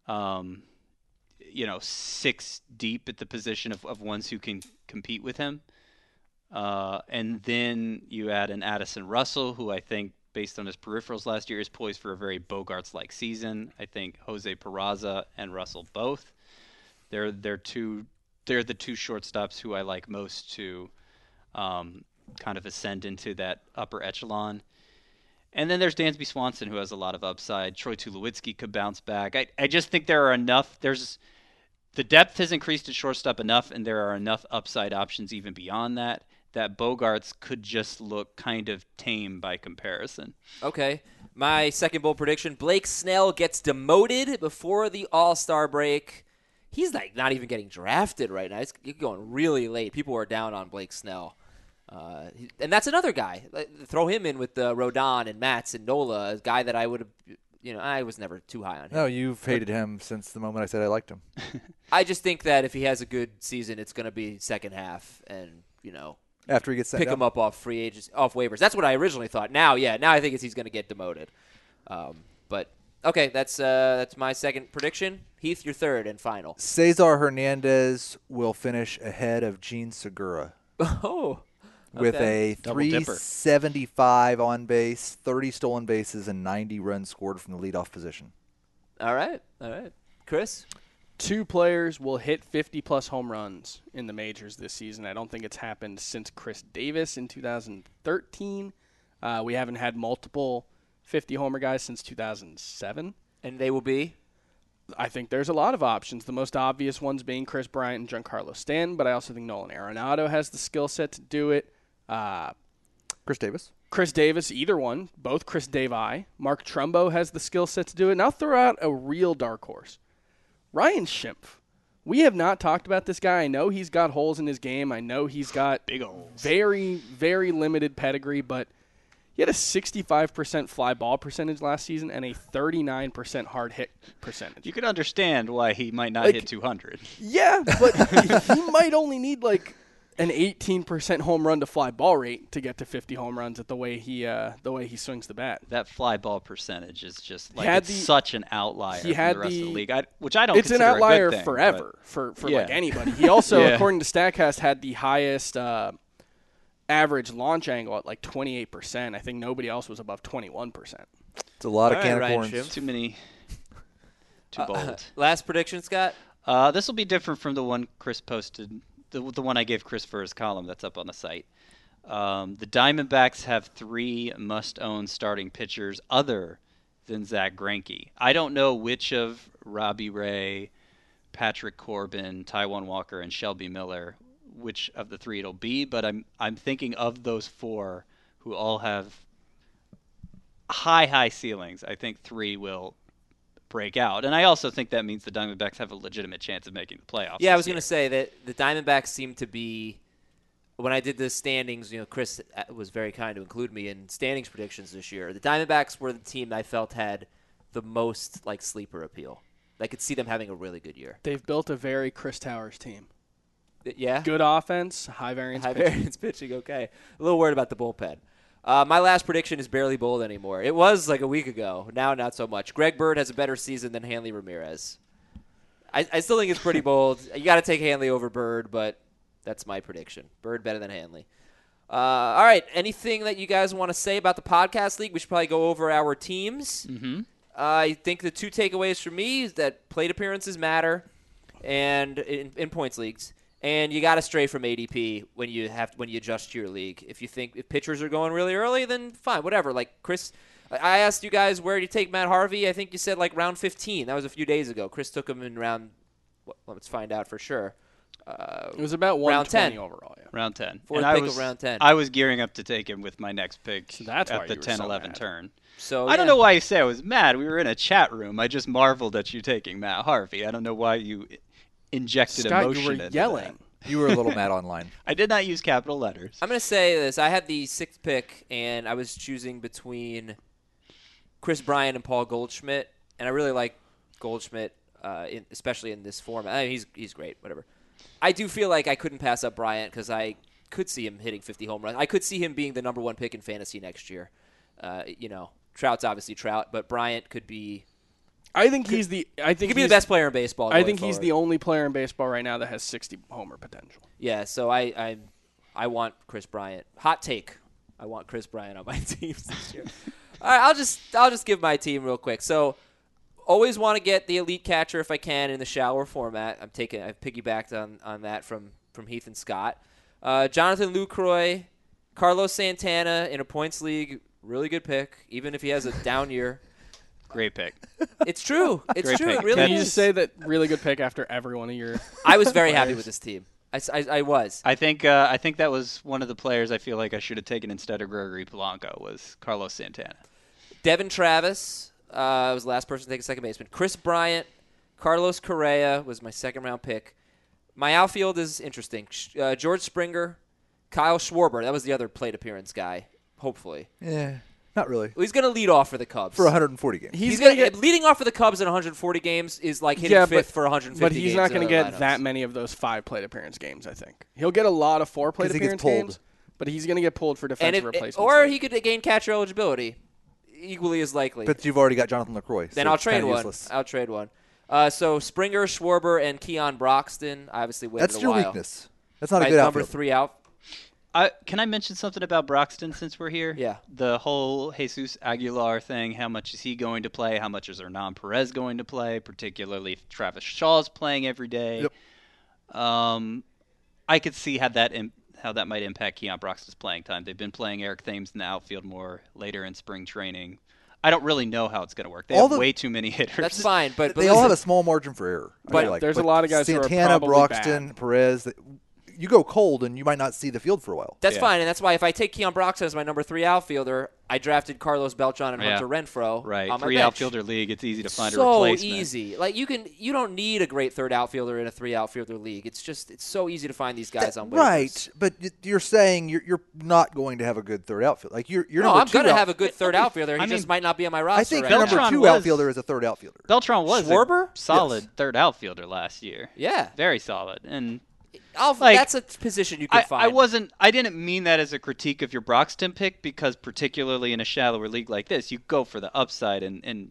6 deep at the position of ones who can compete with him. And then you add an Addison Russell, who I think, based on his peripherals last year, is poised for a very Bogaerts-like season. I think Jose Peraza and Russell both. They're the two shortstops who I like most to kind of ascend into that upper echelon. And then there's Dansby Swanson, who has a lot of upside. Troy Tulowitzki could bounce back. I just think there are enough. The depth has increased at shortstop enough, and there are enough upside options even beyond that Bogaerts could just look kind of tame by comparison. Okay. My second bold prediction, Blake Snell gets demoted before the All-Star break. He's like not even getting drafted right now. It's going really late. People are down on Blake Snell. And that's another guy. Throw him in with Rodon and Matz and Nola, a guy that I would have, I was never too high on him. No, you've hated him since the moment I said I liked him. I just think that if he has a good season, it's going to be second half and, after he gets sent pick him up off free agents, off waivers. That's what I originally thought. Now I think he's going to get demoted. But okay, that's my second prediction. Heath, your third and final. Cesar Hernandez will finish ahead of Gene Segura. Oh. With a Double dipper. 375 on base, 30 stolen bases, and 90 runs scored from the leadoff position. All right. Chris? 2 players will hit 50-plus home runs in the majors this season. I don't think it's happened since Chris Davis in 2013. We haven't had multiple 50-homer guys since 2007. And they will be? I think there's a lot of options. The most obvious ones being Chris Bryant and Giancarlo Stanton, but I also think Nolan Arenado has the skill set to do it. Chris Davis, either one. Both Chris Davi. Mark Trumbo has the skill set to do it. And I'll throw out a real dark horse. Ryan Schimpf. We have not talked about this guy. I know he's got holes in his game. I know he's got Big holes. very, very limited pedigree, but he had a 65% fly ball percentage last season and a 39% hard hit percentage. You can understand why he might not Like- hit 200. Yeah, but he might only need like an 18% home run to fly ball rate to get to 50 home runs at the way he swings the bat. That fly ball percentage is just like had it's the- such an outlier he from had the rest of the- the league, which I don't It's an consider outlier a good thing, forever for Yeah. like anybody. He also, Yeah. according to StatCast, had the highest average launch angle at like 28%. I think nobody else was above 21%. It's a lot of All can right, of Ryan corns. Schimpf. Too many. Too bold. Last prediction, Scott? This will be different from the one Chris posted, the one I gave Chris for his column that's up on the site. The Diamondbacks have 3 must-own starting pitchers other than Zach Greinke. I don't know which of Robbie Ray, Patrick Corbin, Taijuan Walker, and Shelby Miller, which of the 3 it'll be, but I'm thinking of those 4 who all have high ceilings. I think 3 will break out. And I also think that means the Diamondbacks have a legitimate chance of making the playoffs. Yeah, I was this going to say that the Diamondbacks seem to be, when I did the standings, Chris was very kind to include me in standings predictions this year. The Diamondbacks were the team I felt had the most like sleeper appeal. I could see them having a really good year. They've built a very Chris Towers team. Yeah? Good offense, high variance High pitching. variance pitching, okay. A little worried about the bullpen. My last prediction is barely bold anymore. It was like a week ago. Now, not so much. Greg Bird has a better season than Hanley Ramirez. I still think it's pretty bold. You got to take Hanley over Bird, but that's my prediction. Bird better than Hanley. All right. Anything that you guys want to say about the podcast league? We should probably go over our teams. Mm-hmm. I think the 2 takeaways for me is that plate appearances matter, and in points leagues. And you got to stray from ADP when you adjust to your league. If you think if pitchers are going really early, then fine, whatever. Like Chris, I asked you guys where do you take Matt Harvey. I think you said like round 15. That was a few days ago. Chris took him in round. Well, let's find out for sure. It was about round 120 10 overall. Yeah. Round 10. Fourth And pick of round 10. I was gearing up to take him with my next pick So that's why at the you were so 10-11 mad. turn. So I don't know why you say I was mad. We were in a chat room. I just marveled at you taking Matt Harvey. I don't know why you injected Scott, emotion you were into yelling. that. You were a little mad online. I did not use capital letters. I'm going to say this. I had the 6th pick, and I was choosing between Chris Bryant and Paul Goldschmidt, and I really like Goldschmidt, especially in this format. I mean, he's great, whatever. I do feel like I couldn't pass up Bryant because I could see him hitting 50 home runs. I could see him being the number 1 pick in fantasy next year. Trout's obviously Trout, but Bryant could be. I think he's the. I He think could be the he's- best player in baseball. I going think he's forward. the only player in baseball right now that has 60 homer potential. Yeah, so I want Chris Bryant. Hot take. I want Chris Bryant on my teams this year. All right, I'll just give my team real quick. So always want to get the elite catcher if I can in the shallower format. I've piggybacked on that from Heath and Scott. Jonathan Lucroy, Carlos Santana in a points league, really good pick, even if he has a down year. Great pick. It's true. It's Great true. pick. It really Can you is. just say that really good pick after every one of your? I was very happy players? with this team. I was. I think that was one of the players I feel like I should have taken instead of Gregory Polanco was Carlos Santana. Devin Travis was the last person to take a second baseman. Chris Bryant, Carlos Correa was my second-round pick. My outfield is interesting. George Springer, Kyle Schwarber. That was the other plate appearance guy, hopefully. Yeah, not really. Well, he's going to lead off for the Cubs. For 140 games. He's going to get leading off for the Cubs in 140 games is like hitting fifth for 150 But games. he's not going to get that many of those 5 plate appearance games. I think he'll get a lot of 4 plate 'Cause he gets appearance pulled. games, but he's going to get pulled for defensive replacements. Or he could gain catcher eligibility, equally as likely. But you've already got Jonathan LaCroix. Then so I'll it's trade kinda one. useless. I'll trade one. So Springer, Schwarber, and Keon Broxton obviously waited That's a your while. weakness. That's not Right, a good number outfield. 3 out. Can I mention something about Broxton since we're here? Yeah. The whole Jesus Aguilar thing, how much is he going to play? How much is Hernan Perez going to play, particularly if Travis Shaw's playing every day? Yep. I could see how that might impact Keon Broxton's playing time. They've been playing Eric Thames in the outfield more later in spring training. I don't really know how it's going to work. They All have the- way too many hitters. That's fine, but They all have listen, a small margin for error. I But feel like. there's a lot of guys who are Santana, probably Broxton, bad. Perez. you go cold and you might not see the field for a while. That's fine, and that's why if I take Keon Broxton as my number 3 outfielder, I drafted Carlos Beltran and Hunter Renfroe. Right, on my 3 bench. outfielder league. It's easy to find a So replacement. easy. Like you don't need a great third outfielder in a 3 outfielder league. It's so easy to find these guys on waivers. Right, but you're saying you're not going to have a good third outfielder. Like you're No, number I'm 2 going to have a good third outfielder. He I just mean, might not be on my roster. I think right your now. number Beltran 2 was- outfielder is a third outfielder. Beltran was Schwarber? a solid Yes. third outfielder last year. Yeah. Very solid. And That's a position you can find. I didn't mean that as a critique of your Broxton pick, because particularly in a shallower league like this, you go for the upside and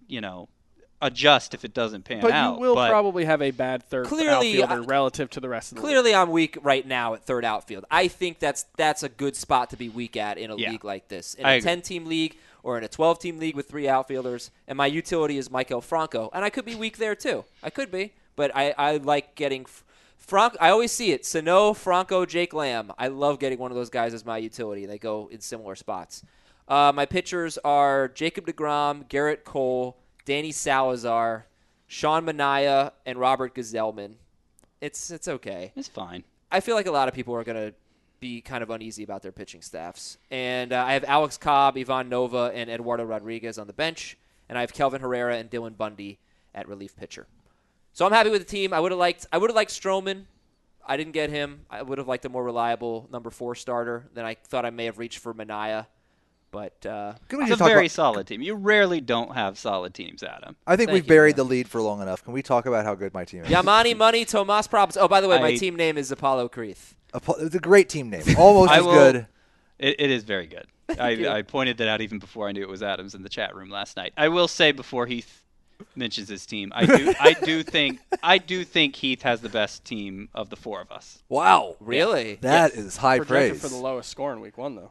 adjust if it doesn't pan But out. you will probably have a bad third Clearly, outfielder relative to the rest of the league. Clearly, I'm weak right now at third outfield. I think that's a good spot to be weak at in a league like this. In a 10-team league or in a 12-team league with 3 outfielders, and my utility is Maikel Franco. And I could be weak there, too. I could be. But I like getting Franco. I always see it. Sano, Franco, Jake Lamb. I love getting one of those guys as my utility. They go in similar spots. My pitchers are Jacob deGrom, Garrett Cole, Danny Salazar, Sean Manaea, and Robert Gazelman. It's okay. it's fine. I feel like a lot of people are going to be kind of uneasy about their pitching staffs. And I have Alex Cobb, Ivan Nova, and Eduardo Rodriguez on the bench. And I have Kelvin Herrera and Dylan Bundy at relief pitcher. So I'm happy with the team. I would have liked Stroman. I didn't get him. I would have liked a more reliable number 4 starter than I thought I may have reached for Manaea. But Can we It's just a talk very about, solid team. You rarely don't have solid teams, Adam. I think Thank we've you, buried man. the lead for long enough. Can we talk about how good my team is? Yamani Money, Tomas Probst. Oh, by the way, my I- team name is Apollo Creeth. It's a great team name. Almost I as will- good. It is very good. I pointed that out even before I knew it was Adams in the chat room last night. I will say before Heath mentions his team, I do think Heath has the best team of the 4 of us. Wow. Really? That is high Projected praise. for the lowest score in week 1, though.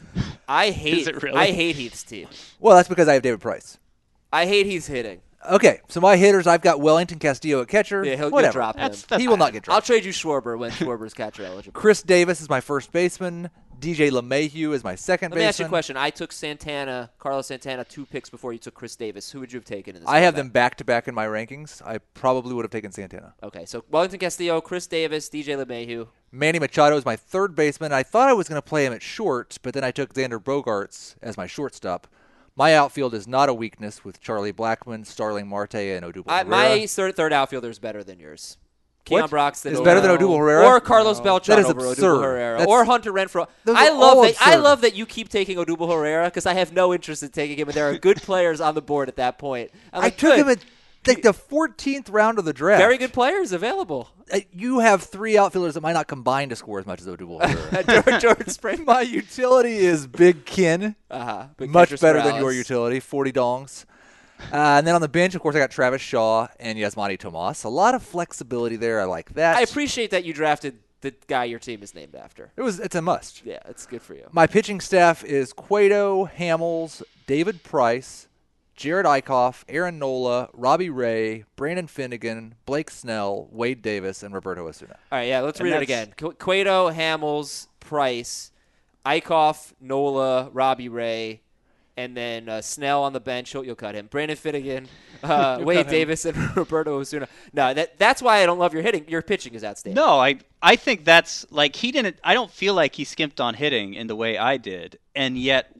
I hate it really? I hate Heath's team. Well, that's because I have David Price. I hate Heath's hitting. Okay, so my hitters, I've got Wellington Castillo at catcher. Yeah, he'll Whatever. drop him. That's He will not fine. get I'll dropped. trade you Schwarber when Schwarber's catcher eligible. Chris Davis is my first baseman. DJ LeMahieu is my second Let me baseman. ask you a question. I took Carlos Santana 2 picks before you took Chris Davis. Who would you have taken in this? I have format? them back-to-back in my rankings. I probably would have taken Santana. Okay, so Wellington Castillo, Chris Davis, DJ LeMahieu. Manny Machado is my third baseman. I thought I was going to play him at short, but then I took Xander Bogaerts as my shortstop. My outfield is not a weakness with Charlie Blackmon, Starling Marte, and Odubel Herrera. My third outfielder is better than yours. Keon What? Broxton Is better than Odubel Herrera? or Carlos Beltran That is over absurd. Odubel Herrera That's- or Hunter Renfroe. Those I are love all that. I absurd. love that you keep taking Odubel Herrera because I have no interest in taking him, and there are good players on the board at that point. I'm I like, took good. him at like the 14th round of the draft. Very good players available. You have 3 outfielders that might not combine to score as much as Odubel Herrera. George Spring. My utility is Big Kin. Big Much Ketris better than Morales. your utility, 40 dongs. And then on the bench, of course, I got Travis Shaw and Yasmani Tomas. A lot of flexibility there. I like that. I appreciate that you drafted the guy your team is named after. It's a must. Yeah, it's good for you. My pitching staff is Cueto, Hamels, David Price, Jared Eichhoff, Aaron Nola, Robbie Ray, Brandon Finnegan, Blake Snell, Wade Davis, and Roberto Osuna. All right, yeah, let's And read it that's- again. Cueto, Hamels, Price, Eichhoff, Nola, Robbie Ray, and then Snell on the bench. You'll cut him. Brandon Finnegan, Wade Davis, and Roberto Osuna. No, that's why I don't love your hitting. Your pitching is outstanding. No, I think that's like he didn't. I don't feel like he skimped on hitting in the way I did, and yet,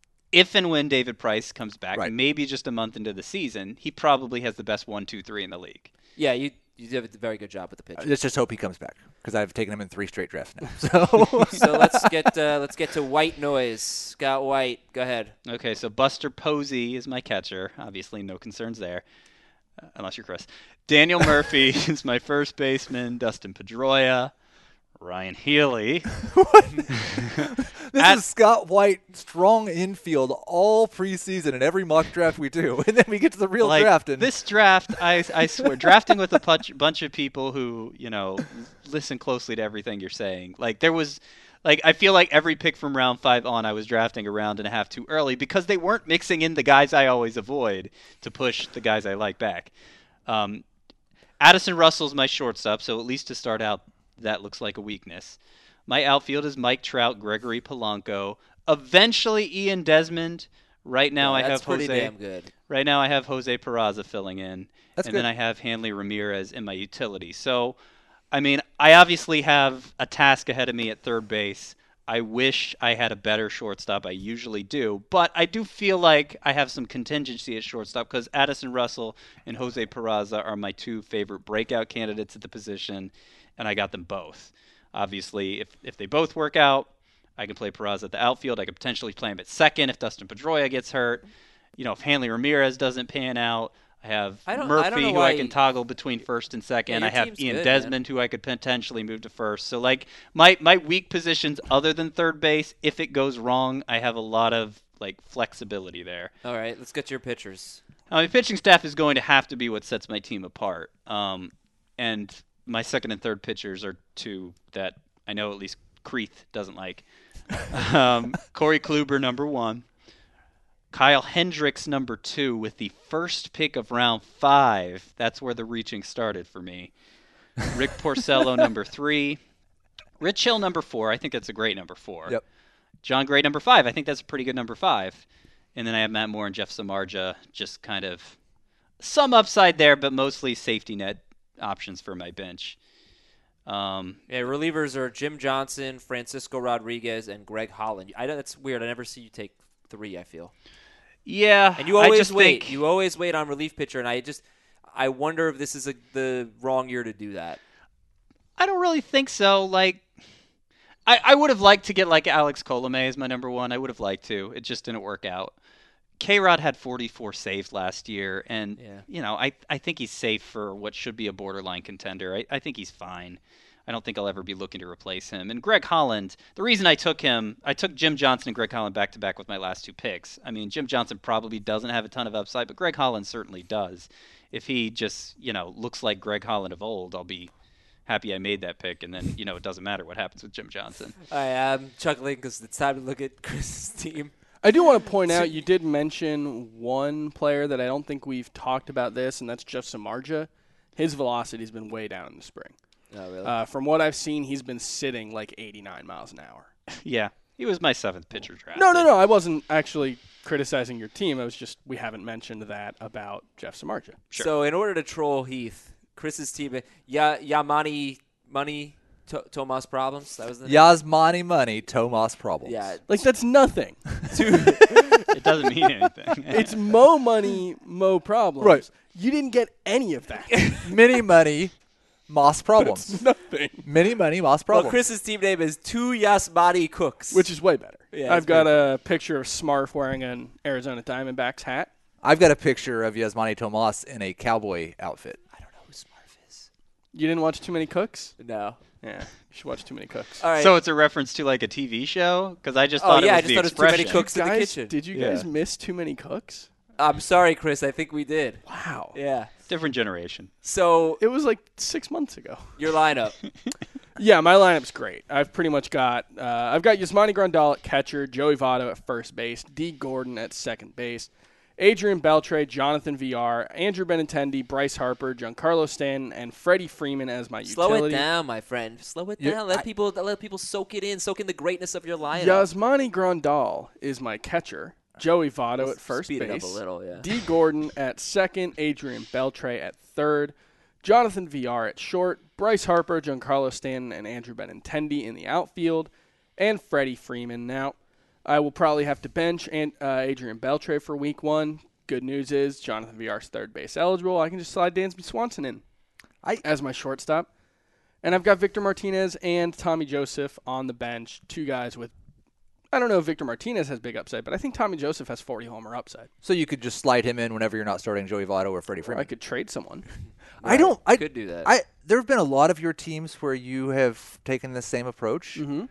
if and when David Price comes back, Right. maybe just a month into the season, he probably has the best 1, 2, 3 in the league. Yeah, you did a very good job with the pitching. Let's just hope he comes back because I've taken him in 3 straight drafts now. So So let's get to white noise. Scott White, go ahead. Okay, so Buster Posey is my catcher. Obviously, no concerns there, unless you're Chris. Daniel Murphy is my first baseman. Dustin Pedroia, Ryan Healy. this is Scott White, strong infield all preseason in every mock draft we do. And then we get to the real Like, draft. And this draft, I swear, drafting with a bunch of people who, listen closely to everything you're saying. Like, there was, like, I feel like every pick from round 5 on, I was drafting a round and a half too early because they weren't mixing in the guys I always avoid to push the guys I like back. Addison Russell's my shortstop, so at least to start out, that looks like a weakness. My outfield is Mike Trout, Gregory Polanco, eventually Ian Desmond. Right now I That's have pretty Jose. damn good. Right now I have Jose Peraza filling in, That's and good. then I have Hanley Ramirez in my utility. So I mean, I obviously have a task ahead of me at third base. I wish I had a better shortstop. I usually do. But I do feel like I have some contingency at shortstop because Addison Russell and Jose Peraza are my two favorite breakout candidates at the position, and I got them both. Obviously, if they both work out, I can play Peraza at the outfield. I could potentially play him at second if Dustin Pedroia gets hurt. If Hanley Ramirez doesn't pan out, I have Murphy, who I can toggle between first and second. Yeah, I have Ian good, Desmond, who I could potentially move to first. So, my weak positions other than third base, if it goes wrong, I have a lot of, flexibility there. All right, let's get to your pitchers. My pitching staff is going to have to be what sets my team apart. And my second and third pitchers are two that I know at least Creeth doesn't like. Corey Kluber, number 1. Kyle Hendricks, number 2, with the first pick of round 5. That's where the reaching started for me. Rick Porcello, number 3. Rich Hill, number 4. I think that's a great number 4. Yep. John Gray, number 5. I think that's a pretty good number 5. And then I have Matt Moore and Jeff Samardzija, just kind of some upside there, but mostly safety net options for my bench. Relievers are Jim Johnson, Francisco Rodriguez, and Greg Holland. That's weird. I never see you take 3, I feel. Yeah. And you always wait. You always wait on relief pitcher, and I wonder if this is the wrong year to do that. I don't really think so. I would have liked to get Alex Colomé as my number 1. I would have liked to. It just didn't work out. K-Rod had 44 saves last year, and I think he's safe for what should be a borderline contender. I think he's fine. I don't think I'll ever be looking to replace him. And Greg Holland, the reason I took Jim Johnson and Greg Holland back-to-back with my last 2 picks. I mean, Jim Johnson probably doesn't have a ton of upside, but Greg Holland certainly does. If he just, looks like Greg Holland of old, I'll be happy I made that pick, and then, it doesn't matter what happens with Jim Johnson. I am chuckling because it's time to look at Chris's team. I do want to point out you did mention one player that I don't think we've talked about this, and that's Jeff Samardzija. His velocity's been way down in the spring. Oh, really? From what I've seen, he's been sitting 89 miles an hour. Yeah, he was my 7th pitcher draft. No. I wasn't actually criticizing your team. I was just we haven't mentioned that about Jeff Samardzija. Sure. So in order to troll Heath, Chris's team, Yamani Money Tomas Problems. That was the name? Yasmani Money Tomas Problems. Yeah, that's nothing. It doesn't mean anything. It's Mo Money, Mo Problems. Right. You didn't get any of that. Mini Money Moss Problems. It's nothing. Mini Money Moss well, Problems. Chris's team name is Two Yasmani Cooks, Which is way better. Yeah, I've got a picture of Smarf wearing an Arizona Diamondbacks hat. I've got a picture of Yasmani Tomas in a cowboy outfit. I don't know who Smarf is. You didn't watch Too Many Cooks? No. Yeah, you should watch Too Many Cooks. All right. So it's a reference to a TV show? Because I just thought it was the it was Too Many expression. Cooks in the kitchen. Did you guys miss Too Many Cooks? I'm sorry, Chris. I think we did. Wow. Yeah. Different generation. So It was 6 months ago. your lineup. Yeah, my lineup's great. I've pretty much got Yasmani Grandal at catcher, Joey Votto at first base, D. Gordon at second base, Adrian Beltre, Jonathan VR, Andrew Benintendi, Bryce Harper, Giancarlo Stanton, and Freddie Freeman as my Slow utility. it down, my friend. Slow it down. Let people soak it in. Soak in the greatness of your lineup. Yasmani Grandal is my catcher, Joey Votto at first Speed base, it up a little, yeah. D. Gordon at second, Adrian Beltre at third, Jonathan VR at short, Bryce Harper, Giancarlo Stanton, and Andrew Benintendi in the outfield, and Freddie Freeman. Now, I will probably have to bench Adrian Beltre for week 1. Good news is Jonathan VR's third base eligible. I can just slide Dansby Swanson in as my shortstop. And I've got Victor Martinez and Tommy Joseph on the bench, 2 guys with I don't know if Victor Martinez has big upside, but I think Tommy Joseph has 40-homer upside. So you could just slide him in whenever you're not starting Joey Votto or Freddie Or Freeman. I could trade someone. I could do that. There have been a lot of your teams where you have taken the same approach, and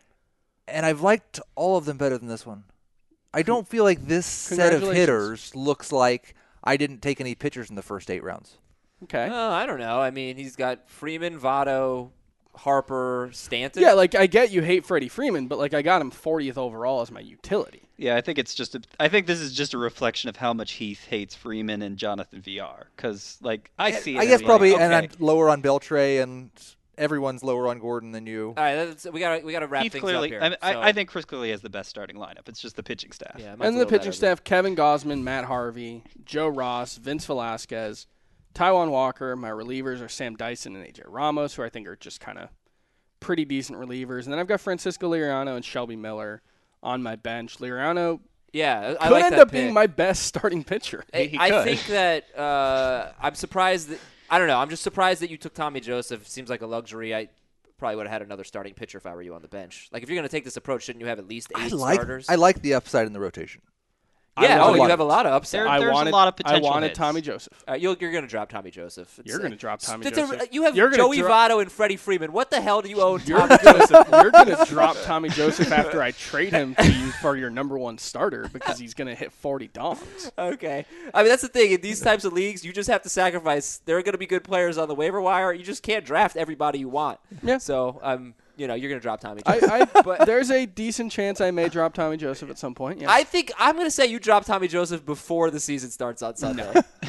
I've liked all of them better than this one. I don't feel like this set of hitters looks like I didn't take any pitchers in the first 8 rounds. Okay. I don't know. I mean, he's got Freeman, Votto, Harper, Stanton. Yeah, I get you hate Freddie Freeman, but I got him 40th overall as my utility. Yeah, I think it's I think this is just a reflection of how much Heath hates Freeman and Jonathan VR. Because I see it. I guess probably, okay. and I'm lower on Beltre, and everyone's lower on Gordon than you. All right, we gotta wrap Heath things clearly, up here. I think Chris clearly has the best starting lineup. It's just the pitching staff. Yeah, And the pitching staff, Kevin Gausman, Matt Harvey, Joe Ross, Vince Velasquez, Taijuan Walker. My relievers are Sam Dyson and A.J. Ramos, who I think are just kind of pretty decent relievers. And then I've got Francisco Liriano and Shelby Miller on my bench. Liriano I could like end that up pick. being my best starting pitcher. He I could. think that I'm surprised that I don't know. I'm just surprised that you took Tommy Joseph. Seems like a luxury. I probably would have had another starting pitcher if I were you on the bench. Like if you're going to take this approach, shouldn't you have at least 8 starters? I like the upside in the rotation. Yeah. I You wanted- have a lot of upside. There's a lot of potential I wanted hits. Tommy Joseph. You're going to drop Tommy Joseph. You're going to drop Tommy It's a- Joseph. you have You're gonna Joey dro- Votto and Freddie Freeman. What the hell do you own You're Tommy Joseph? going to drop Tommy Joseph after I trade him to you for your number one starter because he's going to hit 40 dongs. Okay. I mean, that's the thing. In these types of leagues, you just have to sacrifice. There are going to be good players on the waiver wire. You just can't draft everybody you want. Yeah. So, you're going to drop Tommy Joseph. But there's a decent chance I may drop Tommy Joseph at some point. Yeah. I think I'm going to say you drop Tommy Joseph before the season starts on Sunday.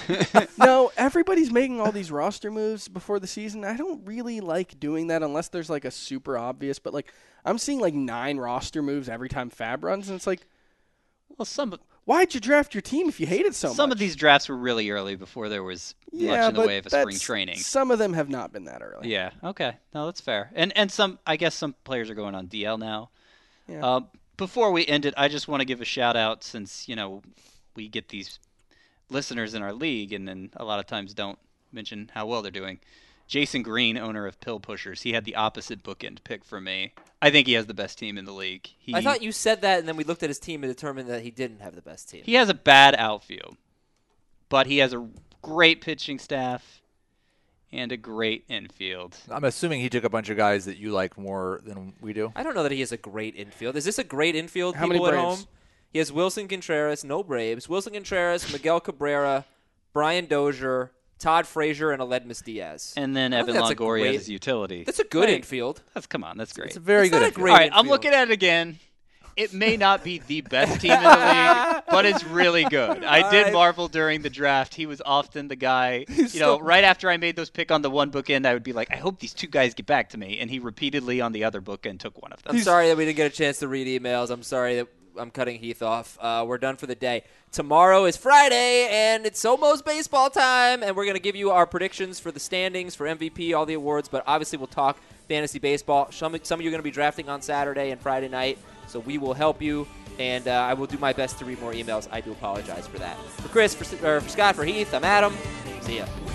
No, everybody's making all these roster moves before the season. I don't really like doing that unless there's like a super obvious. But like I'm seeing like 9 roster moves every time Fab runs, and it's like, Well, why'd you draft your team if you hate it so much? some of these drafts were really early before there was much in the but way of a spring training. Some of them have not been that early. Yeah. Okay. No, that's fair. And some, I guess some players are going on DL now. Yeah. Before we end it, I just want to give a shout out since we get these listeners in our league, and then a lot of times don't mention how well they're doing. Jason Green, owner of Pill Pushers, he had the opposite bookend pick for me. I think he has the best team in the league. I thought you said that, and then we looked at his team and determined that he didn't have the best team. He has a bad outfield, but he has a great pitching staff and a great infield. I'm assuming he took a bunch of guys that you like more than we do. I don't know that he has a great infield. Is this a great infield, How many people at Braves? home? He has Wilson Contreras, no Braves. Wilson Contreras, Miguel Cabrera, Brian Dozier, Todd Frazier, and Aledmus Diaz. And then I Evan think that's a Longoria great- as his utility. That's a good Right. infield. Come on, that's great. It's a very It's good not a infield. great All right, I'm infield. looking at it again. It may not be the best team in the league, but it's really good. I did right. marvel during the draft. He was often the guy, right after I made those pick on the one bookend, I would be like, I hope these 2 guys get back to me. And he repeatedly on the other bookend took one of them. I'm sorry that we didn't get a chance to read emails. I'm sorry that I'm cutting Heath off. We're done for the day. Tomorrow is Friday, and it's almost baseball time, and we're going to give you our predictions for the standings, for MVP, all the awards, but obviously we'll talk fantasy baseball. Some of you are going to be drafting on Saturday and Friday night, so we will help you, and I will do my best to read more emails. I do apologize for that. For Chris, for Scott, for Heath, I'm Adam. See ya.